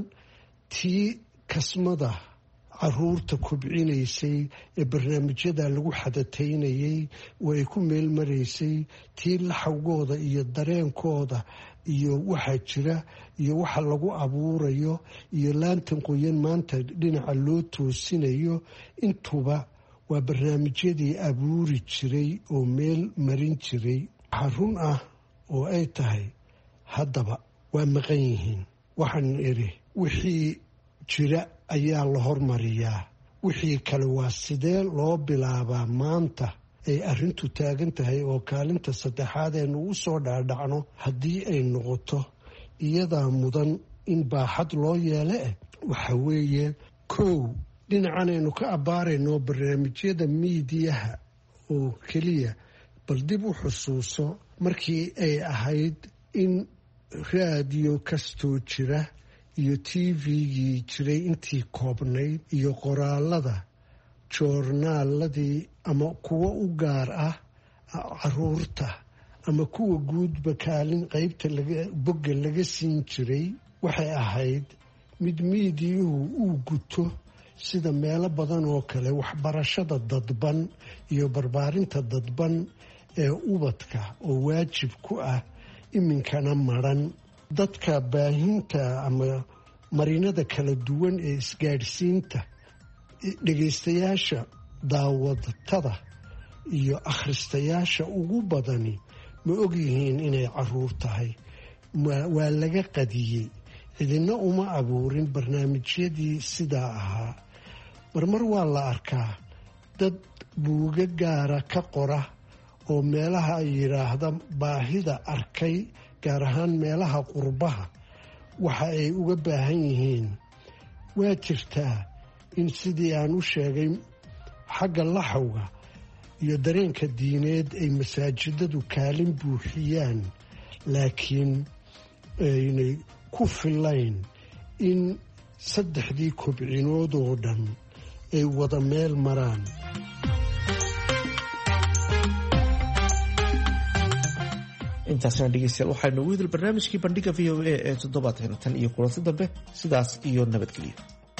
tii kasmada caruurta kobcinaysay ee barnaamijyada lagu xadataynayay oo ay ku meel maraysay, tii laxawgooda iyo dareenkooda iyo waxa jira iyo waxa lagu abuurayo iyo laantan qoyan maanta dhinaca loo toosinayo. intuba waa barnaamijyadii abuuri jiray oo meel marin jiray. waxaa run ah oo ay tahay haddaba waa maqan yihiin. waxaan idhi wixii jira ayaa la hormariyaa, wixii kale waa sidee loo bilaabaa maanta ay arrintu taagan tahay oo kaalinta saddexaad aynu u soo dhaadhacno haddii ay noqoto iyadaa mudan in baaxad loo yeele eh waxa weeye kow dhinacan aynu ka abbaarayno barnaamijyada miidiyaha oo keliya. bal dib u xusuuso markii ay ahayd in raadiyo kastoo jira iyo t v-gii jiray intii koobnayd iyo qoraalada joornaaladii ama kuwo u gaar ah caruurta ama kuwa guudba kaalin qaybta bogga laga siin jiray, waxay ahayd mid miidiyuhu uu guto sida meelo badan oo kale waxbarashada dadban iyo barbaarinta dadban ee ubadka oo waajib ku ah iminkana maran. dadka baahinta ama marinada kala duwan ee isgaadhsiinta dhegaystayaasha daawadatada iyo akhristayaasha ugu badani ma ogyihiin inay caruur tahay. waa laga qadiyey, cidina uma abuurin barnaamijyadii sidaa ahaa. marmar waa la arkaa dad buuga gaara ka qora oo meelaha ay yidhaahda baahida arkay, gaar ahaan meelaha qurbaha waxa ay uga baahan yihiin. waa jirtaa in sidii aan u sheegay xagga laxawga iyo dareenka diineed ay masaajidadu kaalin buuxiyaan, laakiin aynay ku filayn in saddexdii kobcinood oo dhan ay wada meel maraan. intaasna dhegeystayaal waxaa noogu hidal barnaamijkii bandhiga v o a ee toddobaadkan tan iyo kulanti dambe, sidaas iyo nabadgelyo.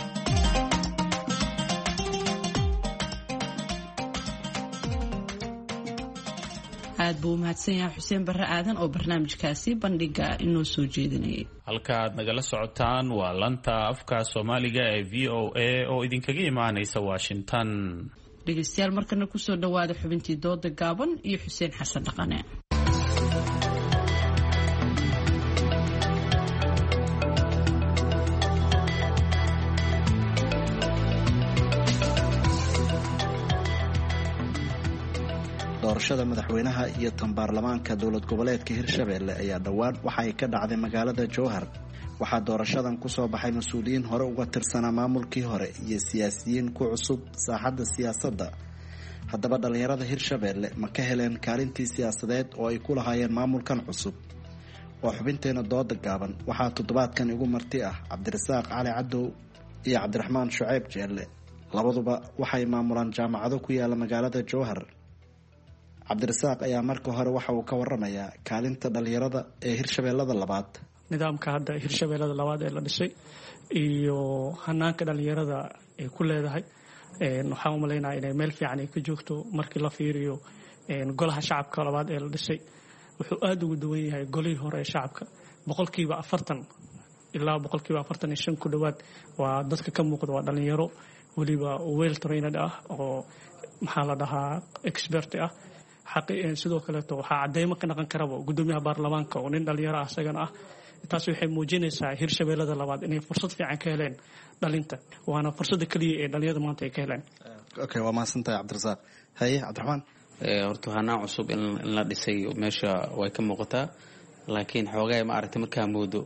aad buu umahadsan yahay xuseen barre aadan oo barnaamijkaasi bandhiga inoo soo jeedinayay. halka aad nagala socotaan waa lanta afka soomaaliga ee v o a oo idinkaga imaanaysa washington. dhegeystayaal markana kusoo dhawaada xubintii dooda gaaban iyo xuseen xasan dhaqane. doorashada madaxweynaha iyo tan baarlamaanka dowlad goboleedka hirshabeelle ayaa dhowaan waxa ay ka dhacday magaalada jowhar. waxaa doorashadan kusoo baxay mas-uuliyiin hore uga tirsanaa maamulkii hore iyo siyaasiyiin ku cusub saaxadda siyaasadda. haddaba dhallinyarada hirshabeelle ma ka heleen kaalintii siyaasadeed oo ay ku lahaayeen maamulkan cusub? waa xubinteena dooda gaaban. waxaa toddobaadkan igu marti ah cabdirasaaq cali cadow iyo cabdiraxmaan shuceyb jeelle. labaduba waxay maamulaan jaamacado ku yaala magaalada jowhar. cabdirasaaq ayaa marka hore waxa uu ka waramayaa kaalinta dhalinyarada ee hirshabeellada labaad. nidaamka hadda hirshabeellada labaad ee la dhisay iyo hanaanka dhalinyarada ay ku leedahay, waxaan umalaynaya inay meel fiican ay ka joogto. markii la fiiriyo golaha shacabka labaad ee la dhisay, wuxuu aada ugu duwan yahay golihii hore ee shacabka. boqolkiiba afartan ilaa boqolkiiba afartan iyo shan ku dhowaad waa dadka ka muuqda waa dhalinyaro weliba well trained ah oo maxaa la dhahaa expert ah. sidoo kaleeto waxaa cadeymo ka naqon karaba gudoomiyaha baarlamaanka oo nin dhalinyaro ah isagana ah. taas waxay muujinaysaa hirshabeellada labaad inay fursad fiican ka heleen dhalinta, waana fursada keliya ee dhalinyarada maanta ay ka heleen. okay, waa mahadsantahay cabdirasaaq. haye cabdiraxmaan. horta hanaan cusub in la dhisay meesha way ka muuqataa, laakiin xoogaa ma aragtay markaa moodo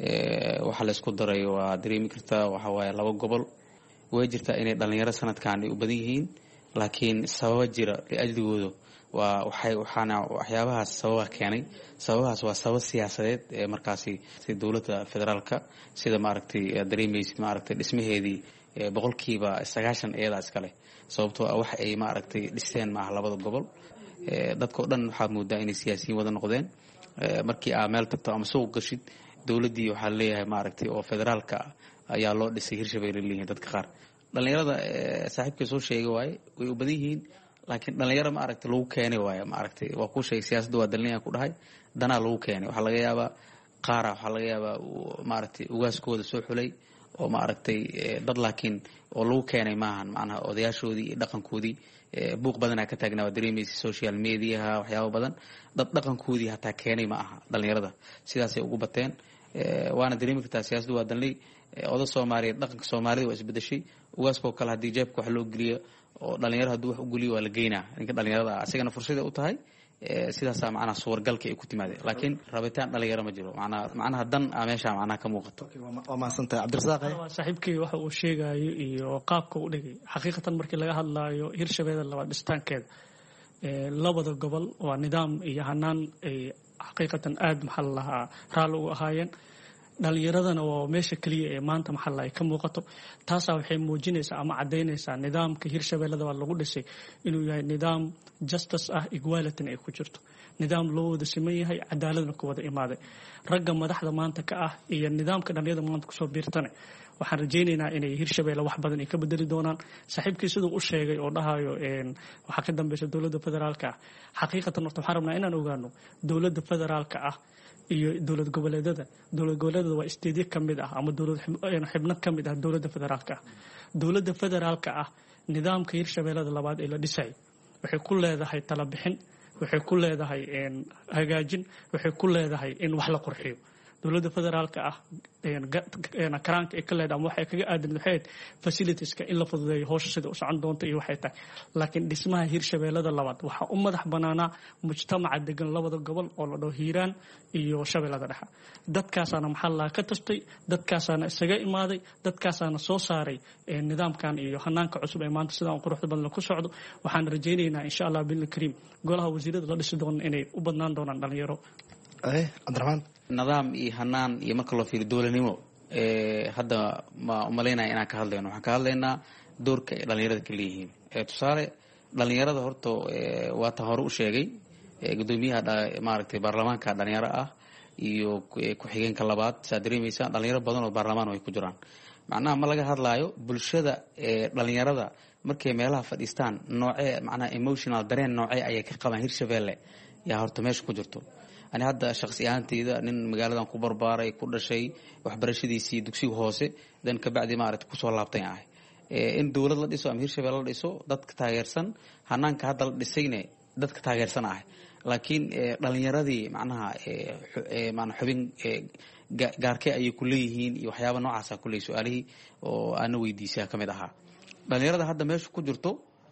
waxa la isku daray waa dareemi kartaa. waxa waaye laba gobol way jirtaa inay dhalinyaro sanadkan ay u badan yihiin, laakiin sababa jira liajligooda waa waxay waxaana waxyaabahaas sababa keenay. sababahaas waa sabab siyaasadeed ee markaasi si dowladda federaalka sida maaragtay dareemaysid maaragtay dhismaheedii boqolkiiba sagaashan iyada iskale, sababtoo ah wax ay maaragtay dhisteen maaha labada gobol. dadkao dhan waxaad moodaa inay siyaasiyiin wada noqdeen. markii aa meel tagto ama suuq gashid, dowladdii waxaa leeyahay maaragtay oo federaalka ayaa loo dhisay hirshabeelle leeyihiin dadka qaar. dhalinyarada saaxiibkay soo sheegay waaye way u badan yihiin, laakiin dhalinyaro maaragtay lagu keenay waaye maaragtay waa kuu sheegay siyaasadda waa dalinayan ku dhahay danaa lagu keenay. waxaa laga yaabaa qaara waxaa laga yaabaa maaragtay ugaaskooda soo xulay oo maaragtay dad laakiin oo lagu keenay maahan macnaha odayaashoodii iyo dhaqankoodii. buuq badanaa ka taagnaa waa dareemaysa social mediaha waxyaaba badan. dad dhaqankoodii hataa keenay ma aha dhalinyarada, sidaasay ugu bateen. waana dareemi kartaa siyaasaddu waa danley. oda soomaaliyeed dhaqanka soomaalida waa isbedeshay. ugaaskoo kale haddii jeebka wax loo geliyo oo dhalinyaro hadduu wax u geliyo waa la geynaa ninka dhalinyarada ah, asigana fursaday u tahay. sidaasaa macnaha suwargalka ay ku timaadeen, laakiin rabitaan dhalinyaro ma jiro. macnaha macnaha dan a meesha macnaha ka muuqato. waa mahadsantahay cabdirasaaq. saaxiibkii waxa uu sheegayo iyo qaabka u dhigay xaqiiqatan markii laga hadlaayo hirshabeelle labaad dhistaankeeda, labada gobol waa nidaam iyo hanaan ay xaqiiqatan aada maxaa la lahaa raalli ugu ahaayeen. dhalinyaradana waa meesha keliya ee maanta maxalla ay ka muuqato. taasaa waxay muujinaysaa ama cadaynaysaa nidaamka hirshabeellada waa lagu dhisay inuu yahay nidaam justice ah, equalityna ay ku jirto, nidaam loo wada siman yahay, cadaaladna ku wada imaaday. ragga madaxda maanta ka ah iyo nidaamka dhalinyarada maanta kusoo biirtane waxaan rajaynaynaa inay hirshabeelle wax badan ay ka bedeli doonaan saaxiibkii siduu u sheegay oo dhahayo waxaa ka dambeysa dowladda federaalka ah xaqiiqatan horta waxaan rabnaa inaan ogaano dowladda federaalka ah iyo dowlad goboleedada dowlad goboleedada waa isteedyo ka mid ah ama dowlad xibno ka mid ah dowladda federaalka ah dowladda federaalka ah nidaamka hirshabeellada labaad ee la dhisay waxay ku leedahay tala bixin waxay ku leedahay hagaajin waxay ku leedahay in wax la qurxiyo dowladda federaalka ah karaanka ay ka leedahay ama waxay kaga aadan waxay facilitieska in la fududeeyo howsha sida u socon doonta iyo waxay tahay laakiin dhismaha hirshabeellada labaad waxaa u madax banaanaa mujtamaca degan labada gobol oo la dhaho hiiraan iyo shabeellada dhexe dadkaasaana maxaa laga ka tastay dadkaasaana isaga imaaday dadkaasaana soo saaray nidaamkan iyo hanaanka cusub ee maanta sidaan quruxda badan ku socdo waxaan rajaynaynaa insha allah bilil kariim golaha wasiirada la dhisi doono inay u badnaan doonaan dhalinyaro cabdiraxmaan nidaam iyo hanaan iyo marka loo fiiriyo dowladnimo hadda ma umalaynaya inaan ka hadlayno waxaan ka hadlaynaa doorka ay dhalinyarada ka leeyihiin tusaale dhalinyarada horta waatan hore u sheegay gudoomiyaha maaragtay baarlamaanka dhalinyaro ah iyo ku-xigeenka labaad saa dareemaysa dhalinyaro badan oo baarlamaan ay ku jiraan macnaha ma laga hadlaayo bulshada dhalinyarada markay meelaha fadhiistaan noocee macnaha emotional dareen noocee ayay ka qabaan hirshabeelle yaa horta meesha ku jirto ani hadda shakhsi ahaanteyda nin magaaladan ku barbaaray ku dhashay waxbarashadiisii dugsiga hoose dan kabacdi maaragtay kusoo laabtay ahay in dowlad la dhiso ama hirshabeelle la dhiso dadka taageersan hanaanka hadda la dhisayne dadka taageersan ahay laakiin dhalinyaradii macnaha mana xubin gaarkee ayay ku leeyihiin iyo waxyaaba noocaasa kuleey su-aalihii oo aana weydiisaa ka mid ahaa dhalinyarada hadda meesha ku jirto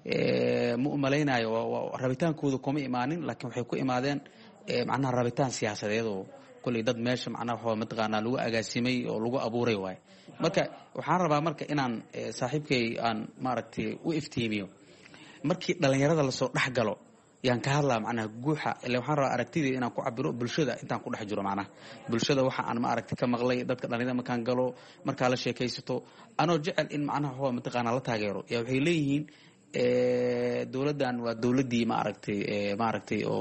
ma umalaynayo rabitaankooda kuma imaanin laakiin waxay ku imaadeen macnaha rabitaan siyaasadeed oo kulley dad meesha macnaha waxaa mataqaanaa lagu agaasimay oo lagu abuuray waaye marka waxaan rabaa marka inaan saaxiibkay aan maaragtay u iftiimiyo markii dhalinyarada lasoo dhex galo yaan ka hadlaa macnaha guuxa ilaa waxaan rabaa aragtidayda inaan ku cabiro bulshada intaan ku dhex jiro macnaha bulshada waxa aan ma aragtay ka maqlay dadka dhalinyarada markaan galo markaa la sheekaysato anoo jecel in macnaha waxaa mataqaanaa la taageero yaa waxay leeyihiin dowladdan waa dowladdii maaragtay maaragtay oo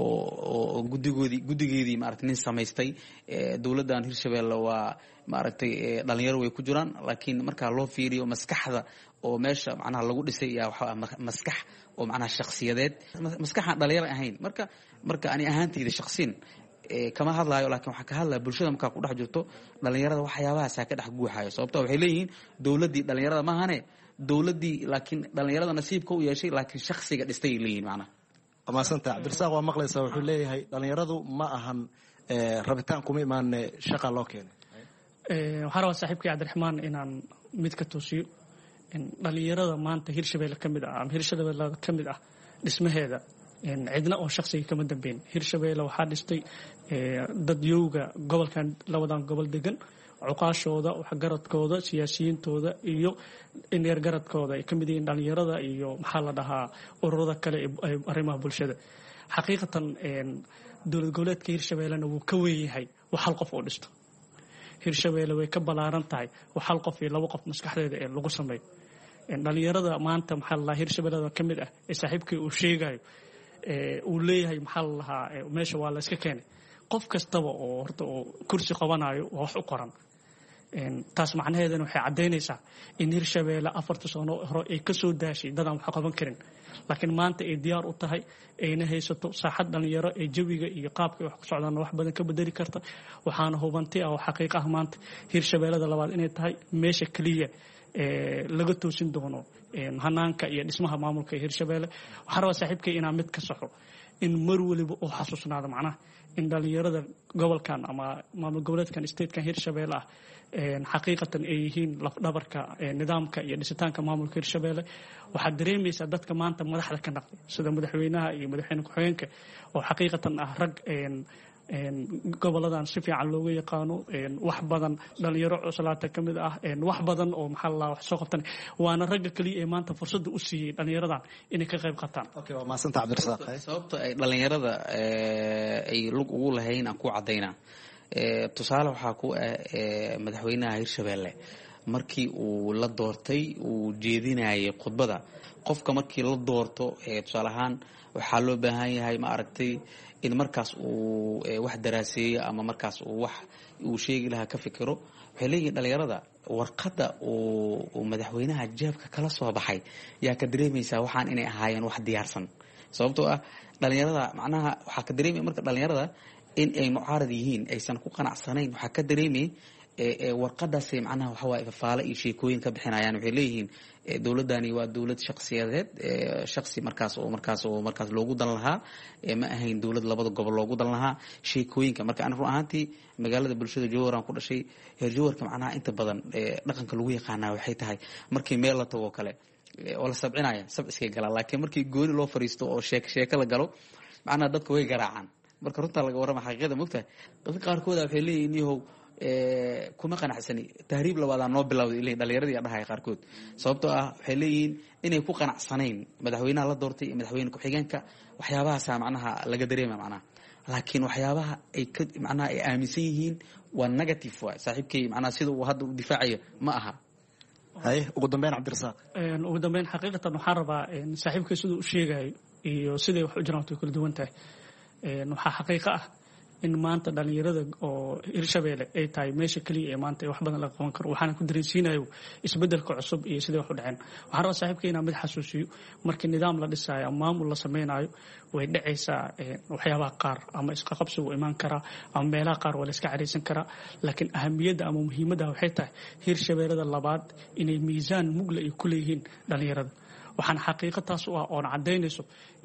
oo guddigoodii guddigeedii maaragtay nin samaystay dowladdan hirshabeelle waa maaragtay dhalinyaro way ku jiraan laakiin markaa loo fiiriyo maskaxda oo meesha macnaha lagu dhisay yaa waxaa maskax oo macnaha shakhsiyadeed maskaxaan dhalinyaro ahayn marka marka ani ahaantayda shakhsiin kama hadlaayo laakiin waxaa ka hadlaya bulshada markaa ku dhex jirto dhalinyarada waxyaabahaasaa ka dhex guuxayo sababto waxay leeyihiin dowladdii dhalinyarada maahane dowladdii laakiin dhalinyarada nasiibka u yeeshay laakiin shaksiga dhistay ay leeyihin macnaha maasanta cabdirasaaq waa maqlaysaa wuxuu leeyahay dhalinyaradu ma ahan rabitaan kuma imaane shaqa loo keenay waxaan rabaa saaxiibkii cabdiraxmaan inaan mid ka toosiyo dhalinyarada maanta hirshabeelle ka mid ah ama hirshabeelle ka mid ah dhismaheeda cidna oo shaksiga kama dambeyn hirshabeelle waxaa dhistay dad yowga gobolkan labadan gobol degan cuqaashooda waxgaradkooda siyaasiyiintooda iyo ineergaradkooda ay ka mid yihiin dhalinyarada iyo maxaa la dhahaa ururada kale ee arrimaha bulshada xaqiiqatan dowlad goboleedka hirshabeellena wuu ka weeyahay wax hal qof oo dhisto hirshabeelle way ka ballaaran tahay wax hal qof iyo labo qof maskaxdeeda ee lagu sameeyo dhalinyarada maanta maxaa la dhahaa hirshabeellada ka mid ah ee saaxiibkii uu sheegayo uu leeyahay maxaa la dhahaa meesha waa la iska keenay qof kastaba oo horta oo kursi qabanayo waa wax u qoran taas macnaheedana waxay caddaynaysaa in hirshabeelle afarta sano hore ay kasoo daashay dadaan wax qaban karin laakiin maanta ay diyaar u tahay ayna haysato saaxad dhalinyaro ee jawiga iyo qaabka wax ku socdaana wax badan ka bedeli karta waxaana hubanti ah oo xaqiiq ah maanta hirshabeellada labaad inay tahay meesha keliya laga toosin doono hanaanka iyo dhismaha maamulka ee hirshabeelle waxaan rabaa saaxiibkay inaan mid ka saxo in mar waliba uu xasuusnaado macnaha in dhalinyarada gobolkan ama maamul goboleedkan statekan hirshabeelle ah xaqiiqatan ay yihiin lafdhabarka nidaamka iyo dhisitaanka maamulka hirshabeelle waxaad dareemaysaa dadka maanta madaxda ka naqday sida madaxweynaha iyo madaxweyne ku-xigeenka oo xaqiiqatan ah rag goboladan si fiican looga yaqaano wax badan dhalinyaro cuslaata ka mid ah wax badan oo maxaa la wax soo qabtan waana ragga kaliya ee maanta fursadda u siiyey dhalinyaradan inay ka qayb qaataan sababta ay dhalinyarada ay lug ugu lahayn aan ku cadaynaa tusaale waxaa ku ah madaxweynaha hirshabeelle markii uu la doortay uu jeedinayay khudbada qofka markii la doorto tusaale ahaan waxaa loo baahan yahay ma aragtay in markaas uu wax daraaseeyo ama markaas uu wax uu sheegi lahaa ka fikiro waxay leeyihiin dhalinyarada warqadda uu madaxweynaha jeebka kala soo baxay yaa ka dareemaysaa waxaan inay ahaayeen wax diyaarsan sababtoo ah dhalinyarada macnaha waxaa ka dareemaya marka dhalinyarada in ay mucaarad yihiin aysan ku qanacsanayn waxaa ka dareemaya warqadaasay macnaha waxawaaye fafaale iyo sheekooyin ka bixinayaan waxay leeyihiin dowladdani waa dowlad shaksiyadeed shaksi markaas oo markaas oo markaas loogu dan lahaa ma ahayn dowlad labada gobol loogu dan lahaa sheekooyinka marka aan run ahaantii magaalada bulshada jowhar aan ku dhashay heer jowharka macnaha inta badan dhaqanka lagu yaqaanaa waxay tahay markii meel la tago kale oo la sabcinaya sab iskay galaan laakiin markii gooni loo fariisto oo sheek sheeko la galo macnaha dadka way garaacaan marka runtaa laga warrama xaqiiqada mogtahay dadka qaarkooda waxay leeyihiin yahow kuma qanacsani tahriib labaadaa noo bilowday ilay dhalinyaradii dhahaya qaarkood sababtoo ah waxay leeyihiin inay ku qanacsanayn madaxweynaha la doortay iyo madaxweyne ku-xigeenka waxyaabahaasa macnaha laga dareema macnaha laakiin waxyaabaha ay ka macnaha ay aaminsan yihiin waa negative waay saaxiibkay macnaha sida uu hadda u difaacayo ma aha haye ugu dambeyn cabdirasaaq ugu dambeyn xaqiiqatan waxaan rabaa saaxiibkay siduu u sheegayo iyo siday wax u jiraan way kala duwan tahay waxaa xaqiiqo ah in maanta dhalinyarada oo hirshabeelle ay tahay meesha keliya ee maanta wax badan laga qaban karo waxaana ku dareensiinayo isbedelka cusub iyo sidai wax u dhaceen waxaan rabaa saaxiibka inaan mid xasuusiyo markii nidaam la dhisaayo ama maamul la sameynayo way dhacaysaa waxyaabaha qaar ama isqaqabsi wuu imaan karaa ama meelaha qaar waa la iska caraysan karaa laakiin ahamiyadda ama muhiimadda waxay tahay hirshabeellada labaad inay miisaan mugla ay ku leeyihiin dhalinyarada waxaan xaqiiqo taas u ah oona caddaynayso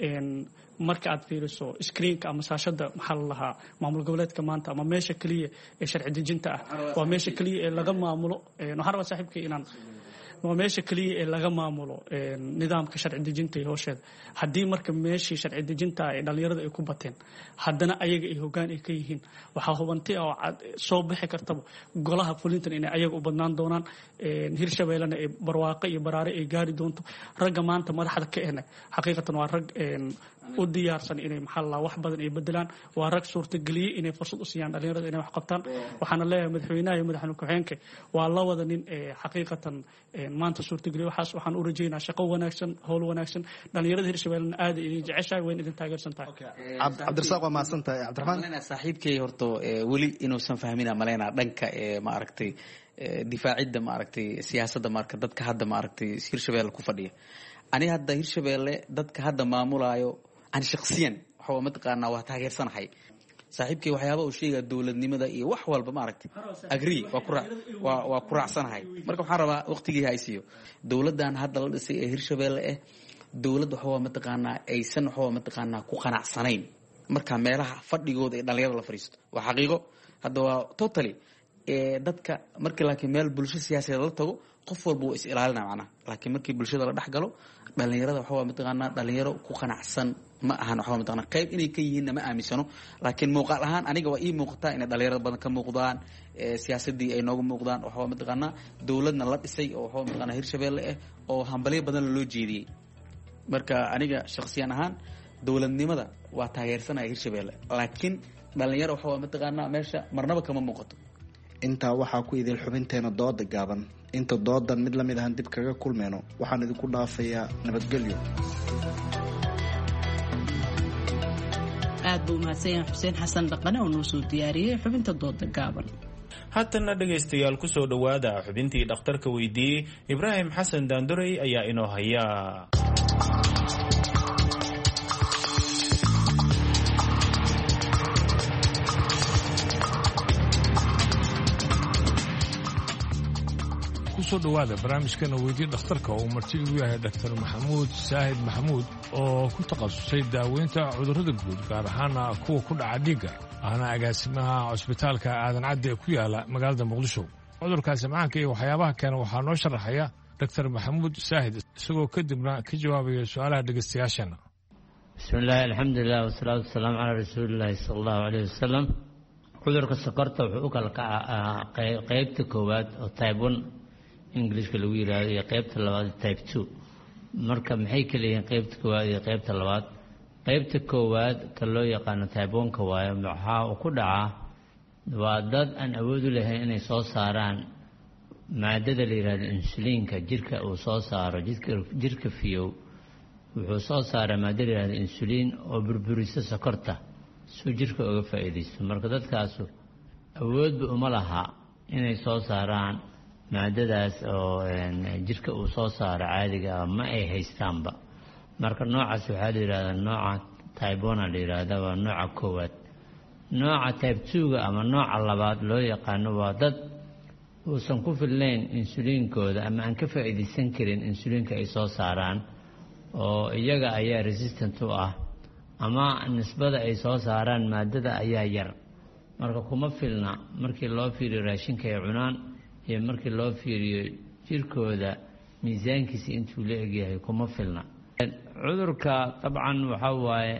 marka aad fiiriso screenka ama saashada maxaa la lahaa maamul goboleedka maanta ama meesha keliya ee sharci dejinta ah waa meesha keliya ee laga maamulo waxaan rabaa saaxiibkay inaan waa meesha keliya ee laga maamulo nidaamka sharci dejinta iyo howsheeda haddii marka meeshii sharci dejinta ee dhalinyarada ay ku bateen haddana ayaga ay hoggaan ay ka yihiin waxaa hubanti oo soo bixi kartaba golaha fulintan inay ayaga u badnaan doonaan hirshabeellena ee barwaaqo iyo baraare ay gaari doonto ragga maanta madaxda ka ehna xaqiiqatan waa rag u diyaarsan inay maxaa la wax badan ay bedelaan waa rag suurtageliyey inay fursad u siiyaan dhalinyarada inay wax qabtaan waxaana leeyahay madaxweynaha iyo madaxweyne ku-xigeenka waa labada nin ee xaqiiqatan maanta suurtageliyey waxaas waxaan u rajeynaa shaqo wanaagsan howl wanaagsan dhalinyarada hirshabeellena aad idin jeceshahay wayna idin taageersan tahay cabdirasaaq waa mahadsan tahay cabdiraxmaan saaxiibkay horto weli inuusan fahmina maleynaa dhanka ee maaragtay difaacidda maaragtay siyaasadda marka dadka hadda maaragtay hirshabeelle ku fadhiya aniga hadda hirshabeelle dadka hadda maamulaayo ani shaksiyan waxa mataqaanaa waa taageersanahay saaxiibkay waxyaaba uu sheegaya dowladnimada iyo wax walba maaragtay agree waa ku waa waa ku raacsanahay marka waxaan rabaa waqtigii haysiyo dowladdan hadda la dhisay ee hirshabeelle ah dowlad waxa mataqaanaa aysan waxa mataqaanaa ku qanacsanayn marka meelaha fadhigooda ee dhalinyarada la fariisto waa xaqiiqo hadda waa totally ee dadka markii laakiin meel bulsho siyaasadeed la tago qof walba wuu is ilaalinaa macnaha laakiin markii bulshada la dhex galo dhalinyarada waxa mataqaanaa dhalinyaro ku qanacsan ma ahan waxa mataqaanaa qayb inay ka yihiin ma aaminsano laakiin muuqaal ahaan aniga waa ii muuqataa inay dhalinyarada badan ka muuqdaan siyaasadii ay nooga muuqdaan waxa mataqaanaa dowladna la dhisay oo waxa mataqaanaa hirshabeelle ah oo hambalyo badan loo jeediyey marka aniga shakhsiyan ahaan dowladnimada waa taageersanaya hirshabeelle laakiin dhalinyaro waxa mataqaanaa meesha marnaba kama muuqato intaa waxaa ku idil xubinteena dooda gaaban inta doodan mid lamid ahaan dib kaga kulmeyno waxaan idinku dhaafayaa nabadgelyo aad buu umahadsanyahay xuseen xasan dhaqane oo noo soo diyaariyey xubinta dooda gaaban haatana dhegaystayaal kusoo dhowaada xubintii dhakhtarka weydiiyey ibraahim xasan daandorey ayaa inoo haya kusoo dhowaada barnaamijkana weydii dhakhtarka oo marti ugu yahay dhaktar maxamuud saahid maxamuud oo ku takhasusay daaweynta cudurrada guud gaar ahaana kuwa ku dhaca dhiigga ahna agaasimaha cusbitaalka aadan cadde ee ku yaala magaalada muqdisho cudurkaasi macaanka iyo waxyaabaha keena waxaa noo sharaxaya dhaktar maxamuud saahid isagoo kadibna ka jawaabaya su-aalaha dhegaystayaashana bismiillaahi alxamdulilah wasalaatu wasalaamu calaa rasuulillaahi sala allahu caleyhi wasalam cudurka sokorta wuxuu u kala kacaa qaybta koowaad oo type one ingilishka lagu yidhaahdo iyo qaybta labaad type two marka maxay kala yihiin qaybta koowaad iyo qaybta labaad qaybta koowaad ka loo yaqaano type one-ka waayo waxaa uu ku dhacaa waa dad aan awood u lahayn inay soo saaraan maadada la yidhahdo insuliinka jirka uu soo saaro jirka fiyow wuxuu soo saaraa maada la yidhahdo insuliin oo burburisa sokorta suu jirka uga faa'iidaysto marka dadkaasu awoodba uma laha inay soo saaraan maadadaas oo jirka uu soo saaro caadiga ah ma ay haystaanba. marka noocaas waxaa la yidhahdaa nooca type one la yidhaahdaa waa nooca koowaad. nooca type two-ga ama nooca labaad loo yaqaano waa dad uusan ku filnayn insuliinkooda ama aan ka faa'iidaysan karin insuliinka ay soo saaraan, oo iyaga ayaa resistant u ah ama nisbada ay soo saaraan maadada ayaa yar, marka kuma filna markii loo fiiriyo raashinka ay cunaan iyo markii loo fiiriyo jirkooda miisaankiisa intuu la egyahay kuma filna. cudurka dabcan waxaa waaye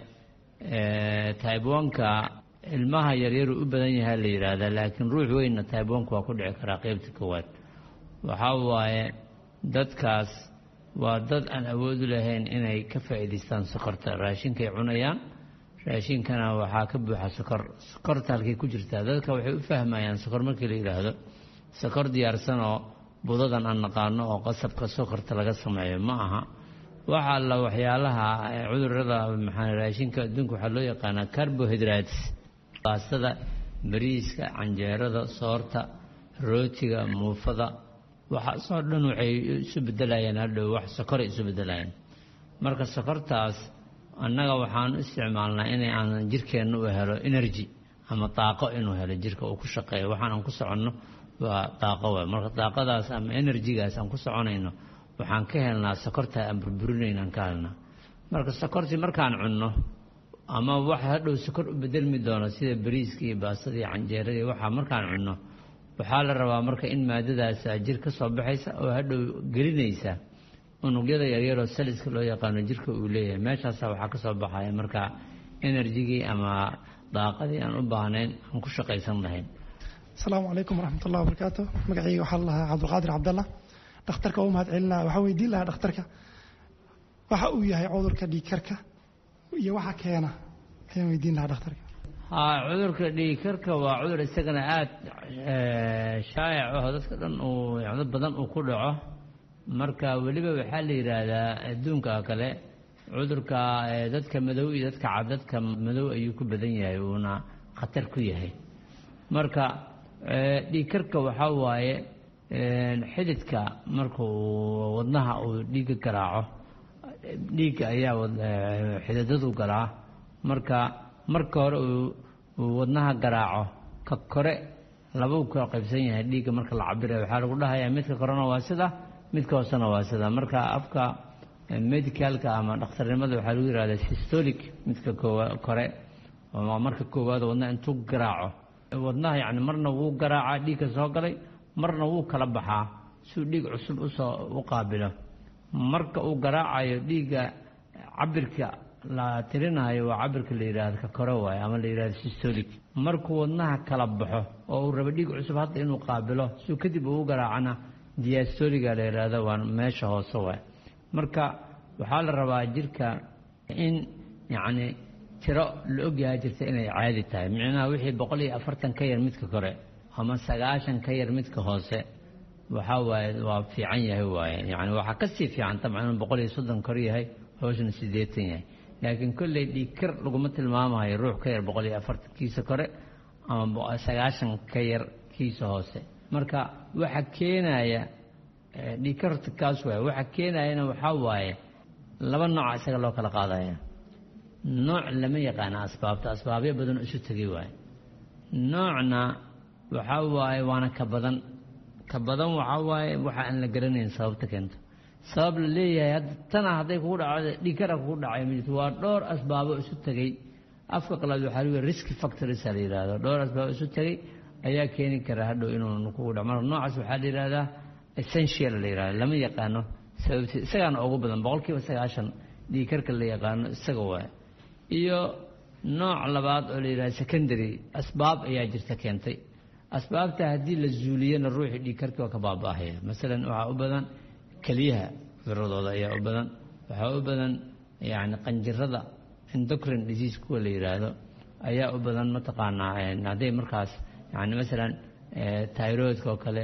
type one-ka ilmaha yaryaru u badan yahay la yidhaahdaa, laakiin ruux weynna type one-ka waa ku dhici karaa qeybta koowaad. waxaa waaye dadkaas waa dad aan awood u lahayn inay ka faa'iidaystaan sokorta raashinka ay cunayaan. raashinkana waxaa ka buuxa sokor. sokorta halkay ku jirtaa dadka waxay u fahmayaan sokor markii la yidhaahdo sokor diyaarsan oo budadan aan naqaano oo qasabka sokorta laga sameeyo ma aha. waxa alla waxyaalaha cudurada maxaa raashinka adduunka waxaa loo yaqaanaa carbohydrates, baastada, bariiska, canjeerada, soorta, rootiga, muufada, waxaasoo dhan waxay isu bedelayaan hadhow wax sokor ay isu bedelayaan. marka sokortaas annaga waxaan u isticmaalnaa inay aan jirkeenna u helo energy ama daaqo inuu helo jirka uu ku shaqeeyo. waxaan aan ku soconno waa daaqo waay. marka daaqadaas ama enerjigaas aan ku soconayno waxaan ka helnaa sokorta aan burburinayna aan ka helnaa. marka sokortii markaan cunno ama wax hadhow sokor u bedelmi doono sida bariiska iyo baastada iyo canjeerada iyo waxaa markaan cunno waxaa la rabaa marka in maadadaas jir ka soo baxaysa oo hadhow gelinaysa unugyada yaryaroo saliska loo yaqaano jirka uu leeyahay. meeshaasa waxaa ka soo baxaya marka enerjigii ama daaqadii aan u baahnayn aan ku shaqaysan lahayn. asalaamu calaykum waraxmatullahi wabarakaatu. magacayga waxaa lahaa cabdulqaadir cabdalla. dhakhtarka u mahad celinaa waxaa weydiin lahaa dhakhtarka waxa uu yahay cudurka dhiigkarka iyo waxa keena ayaan weydiin lahaa dhakhtarka. haa cudurka dhiigkarka waa cudur isagana aada shaayac ah dadka dhan uu dad badan uu ku dhaco. marka weliba waxaa la yidhaahdaa adduunka kale cudurka dadka madow iyo dadka cad dadka madow ayuu ku badan yahay uuna khatar ku yahay. marka dhiigkarka waxaa waaye xididka markuu wadnaha uu dhiigga garaaco dhiigga ayaa xididadu garaaca. marka marka hore uu wadnaha garaaco ka kore labau ka qaybsan yahay dhiigga marka la cabirayo waxaa lagu dhahayaa midka korena waa sida midka hoosena waa sida. marka afka medicalka ama dhakhtarnimada waxaa lagu yihahdaa systolic midka kore waa marka koowaad wadnaha intuu garaaco wadnaha yacni marna wuu garaacaa dhiigka soo galay marna wuu kala baxaa suu dhiig cusub usoo u qaabilo. marka uu garaacayo dhiigga cabirka la tirinayo waa cabirka la yidhaahdo ka kore waaye ama la yidhahdo systolic. markuu wadnaha kala baxo oo uu rabo dhiig cusub hadda inuu qaabilo suu kadib uu garaacana diastoliga la yidhaahdo waa meesha hoose waaye. marka waxaa la rabaa jirka in yacni tiro la ogyahay jirta inay caadi tahay. micnaha wixii boqol iyo afartan ka yar midka kore ama sagaashan ka yar midka hoose waxaa waaye waa fiican yahay waaye. yacni waxaa kasii fiican tabcan inuu boqol iyo soddon kor yahay hoosna siddeetan yahay. laakiin kolley dhiigkar laguma tilmaamayo ruux ka yar boqol iyo afartan kiisa kore ama sagaashan ka yar kiisa hoose. marka waxa keenaya dhiigkarta kaas waaye. waxa keenayana waxaa waaye laba nooca isaga loo kala qaadaya. nooc lama yaqaana asbaabta asbaabyo badan isu tegay waaye. noocna waxaa waaye waana ka badan ka badan waxaa waaye waxa aan la garanayn sababta keento. sabab la leeyahay hadda tana hadday kugu dhacdo dhiigkara kugu dhacay mijirto waa dhowr asbaabo isu tegay. afka qalaad waxaa lagu risk factors la yidhaahdo. dhowr asbaabo isu tegay ayaa keeni kara hadhow inuu kugu dhaco. marka noocaas waxaa la yidhahdaa essential la yidhahdo lama yaqaano sababti isagaana ugu badan boqolkiiba sagaashan dhiigkarka la yaqaano isaga waaye. iyo nooc labaad oo la yidhahdo secondary asbaab ayaa jirta keentay. asbaabta haddii la zuuliyana ruuxii dhiigkarkii waa ka baaba'ahaya. masalan waxaa u badan keliyaha cuduradooda ayaa u badan. waxaa u badan yacni qanjirada endocrine disease kuwa la yidhaahdo ayaa u badan mataqaanaa hadday markaas yani masalan tayroidka oo kale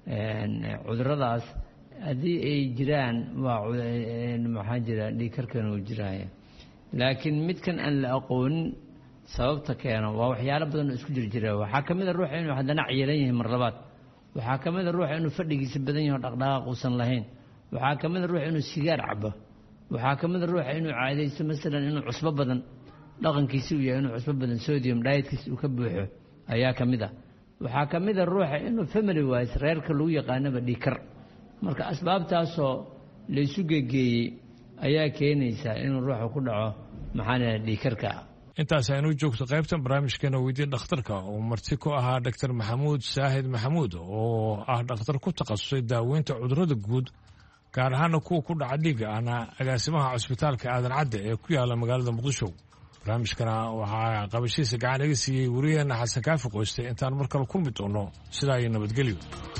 cuduradaas haddii ay jiraan waa maxaa jira dhiigkarkana uu jiraya. laakiin midkan aan la aqoonin sababta keeno waa waxyaalo badan oo isku jir jira. waxaa ka mid a ruuxa inuu haddana ciyalan yahay mar labaad waxaa ka mid a ruuxa inuu fadhigiisa badan yaho dhaqdhaqaaq uusan lahayn waxaa ka mid a ruuxa inuu sigaar cabo waxaa ka mid a ruuxa inuu caadaysto masalan inuu cusbo badan dhaqankiisi uu yahay inuu cusbo badan sodium dietkiisa uu ka buuxo ayaa ka mid a waxaa ka mid a ruuxa inuu family wise reerka lagu yaqaanaba dhiikar marka asbaabtaasoo laysu gegeeyey ayaa keenaysaa inuu ruuxa ku dhaco maxaan idhaha dhiikarka intaas aynu joogto qaybtan barnaamijkeena weydii dhakhtarka oo marti ku ahaa doctor maxamuud saahid maxamuud oo ah dhakhtar ku takhasusay daaweynta cudurrada guud gaar ahaana kuwa ku dhaca dhiigga ahna agaasimaha cusbitaalka aadan cadde ee ku yaala magaalada muqdisho barnaamijkana waxaa qabashiisa gacan iga siiyey wariyeenna xasan kaafi qoyste intaan mar kale kulmi doono sidaa iyo nabadgelyo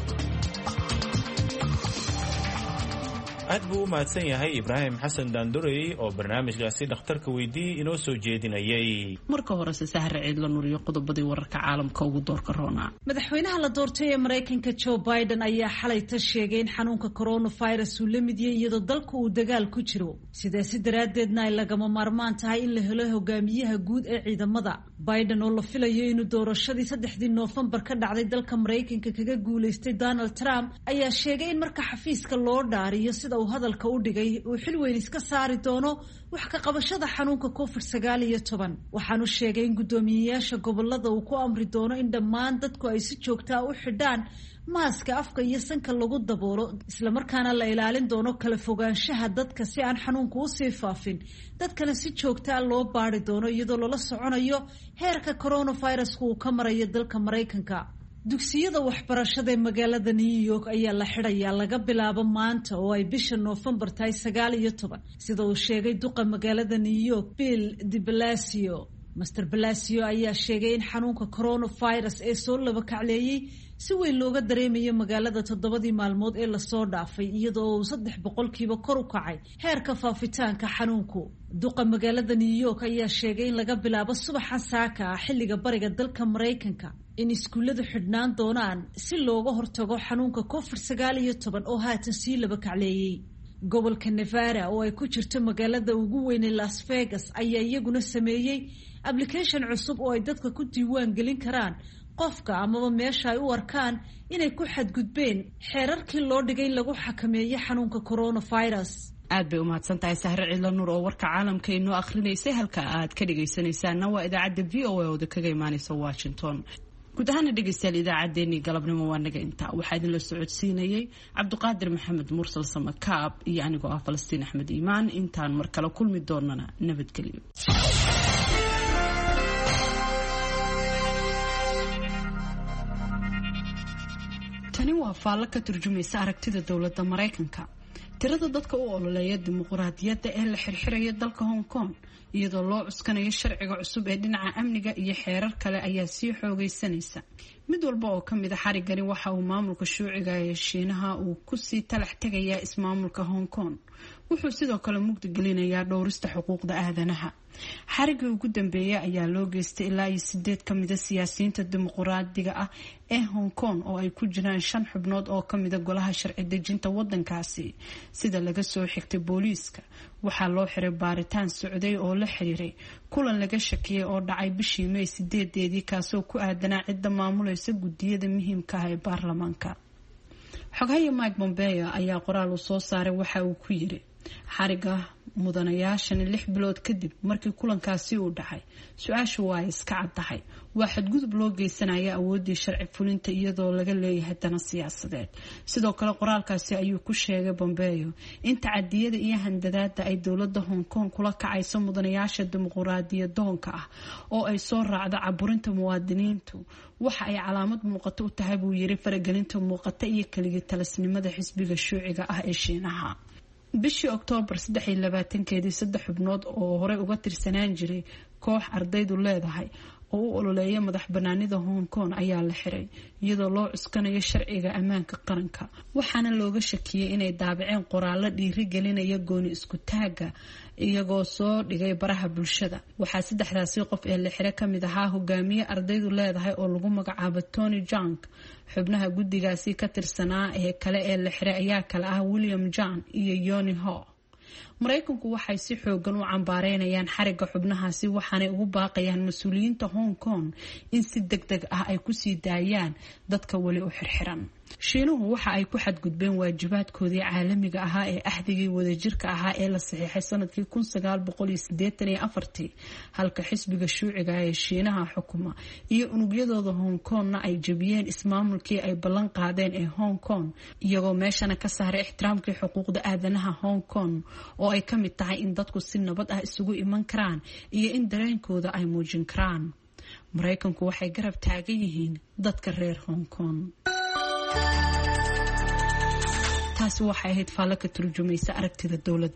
aad buu u mahadsan yahay ibraahim xasan daandurey oo barnaamijkaasi dhakhtarka weydii inoo soo jeedinayay marka horese sahre ciidla nuriyo qodobadii wararka caalamka ugu doorka roona madaxweynaha la doortay ee maraykanka joe biden ayaa xalayta sheegay in xanuunka coronavirus uu la mid yahay iyadoo dalka uu dagaal ku jiro sidaasi daraaddeedna ay lagama maarmaan tahay in la helo hogaamiyaha guud ee ciidamada biden oo la filayo inuu doorashadii saddexdii noofembar ka dhacday dalka maraykanka kaga guulaystay donald trump ayaa sheegay in marka xafiiska loo dhaariyo sida uu hadalka u dhigay uu xil weyn iska saari doono wax ka qabashada xanuunka covid sagaal iyo toban waxaanu sheegay in guddoomiyeyaasha gobolada uu ku amri doono in dhammaan dadku ay si joogtaa u xidhaan maaska afka iyo sanka lagu daboolo islamarkaana la ilaalin doono kala fogaanshaha dadka si aan xanuunku usii faafin dadkana si joogtaa loo baari doono iyadoo lala soconayo heerka coronavirusku uu ka marayo dalka maraykanka dugsiyada waxbarashada ee magaalada new york ayaa la xidhayaa laga bilaabo maanta oo ay bisha noofembar tahay sagaal iyo toban sida uu sheegay duqa magaalada new york bill de blasio master blasio ayaa sheegay in xanuunka coronavirus ee soo laba kacleeyey si weyn looga dareemayo magaalada toddobadii maalmood ee lasoo dhaafay iyadoo uu saddex boqolkiiba kor u kacay heerka faafitaanka xanuunku duqa magaalada new york ayaa sheegay in laga bilaabo subaxa saaka ah xilliga bariga dalka maraykanka in iskuulladu xidhnaan doonaan si looga hortago xanuunka covid sagaal iyo toban oo haatan sii laba kacleeyey gobolka nevada oo ay ku jirto magaalada ugu weyn ee las vegas ayaa iyaguna sameeyey application cusub oo ay dadka ku diiwaan gelin karaan qofka amaba meesha ay u arkaan inay ku xadgudbeen xeerarkii loo dhigay in lagu xakameeyo xanuunka coronavirus aad bay u mahadsan tahay sahre ciidla nuur oo warka caalamka inoo akhrinaysay halka aad ka dhagaysanaysaana waa idaacadda v o a ooda kaga imaanaysa washington guud ahaana dhegaystayaal idaacaddeenii galabnimo waa naga intaa waxaa idinla socodsiinayay cabdiqaadir maxamed mursal samakaab iyo anigoo ah falastiin axmed iimaan intaan mar kale kulmi doonana nabadgelyo tani waa faallo ka turjumaysa aragtida dowladda maraykanka tirada dadka u ololeeya dimuquraadiyadda ee la xirxiraya dalka hong kong iyadoo loo cuskanayo sharciga cusub ee dhinaca amniga iyo xeerar kale ayaa sii xoogaysanaysa mid walba oo ka mid a xarigani waxa uu maamulka shuuciga ee shiinaha uu kusii talax tegayaa ismaamulka hong kong wuxuu sidoo kale mugdi gelinayaa dhowrista xuquuqda aadanaha xarigii ugu dambeeyay ayaa loo geystay ilaa iyo sideed ka mida siyaasiyiinta dimuquraadiga ah ee hong kong oo ay ku jiraan shan xubnood oo kamida golaha sharci dejinta wadankaasi sida laga soo xigtay booliiska waxaa loo xiray baaritaan socday oo la xiriiray kulan laga shakiyay oo dhacay bishii may sideedeedii kaasoo ku aadanaa cidda maamulaysa gudiyada muhiimka ah ee baarlamaanka xoghaye mike pompeo ayaa qoraal uu soo saaray waxa uu ku yiri xariga mudanayaashani lix bilood kadib markii kulankaasi uu dhacay su-aashu waa iska caddahay waa xadgudub loo geysanaya awooddii sharci fulinta iyadoo laga leeyahay dana siyaasadeed sidoo kale qoraalkaasi ayuu ku sheegay Pompeo in tacadiyada iyo handadaada ay dowladda Hong Kong kula kacayso mudanayaasha dimuqraadiyadoonka ah oo ay soo raacdo caburinta muwaadiniintu waxa ay calaamad muuqato u tahay buu yiri faragelinta muuqata iyo kaliya talasnimada xisbiga shuuciga ah ee Shiinaha bishii Oktoobar saddex iyo labaatankeedii saddex xubnood oo hore uga tirsanaan jiray koox ardaydu leedahay oo u ololeeya madax banaanida Hong Kong ayaa la xiray iyadoo loo cuskanayo sharciga ammaanka qaranka waxaana looga shakiyay inay daabaceen qoraallo dhiiri gelinaya gooni isku taaga iyagoo soo dhigay baraha bulshada waxaa saddexdaasi qof ee la xiray kamid ahaa hogaamiye ardaydu leedahay oo lagu magacaabo Tony Junk xubnaha guddigaasi ka tirsanaa ee kale ee la xiray ayaa kala ah William John iyo Yoni Ho Mareykanku waxay si xoogan u cambaareynayaan xariga xubnahaasi waxaanay ugu baaqayaan mas'uuliyiinta Hong Kong in si degdeg ah ay ku sii daayaan dadka wali u xirxiran shiinuhu waxa ay ku xadgudbeen waajibaadkoodii caalamiga ahaa ee axdigii wadajirka ahaa ee la saxiixay sanadkii kun sagaal boqol iyo siddeetan iyo afartii halka xisbiga shuuciga ee shiinaha xukuma iyo unugyadooda Hong Kongna ay jabiyeen ismaamulkii ay ballan qaadeen ee Hong Kong iyagoo meeshana ka saaray ixtiraamkii xuquuqda aadanaha Hong Kong oo ay ka mid tahay in dadku si nabad ah isugu iman karaan iyo in dareenkooda ay muujin karaan. Mareykanku waxay garab taagan yihiin dadka reer Hong Kong. taasi waxay ahayd faallo ka turjumaysa aragtida dowladda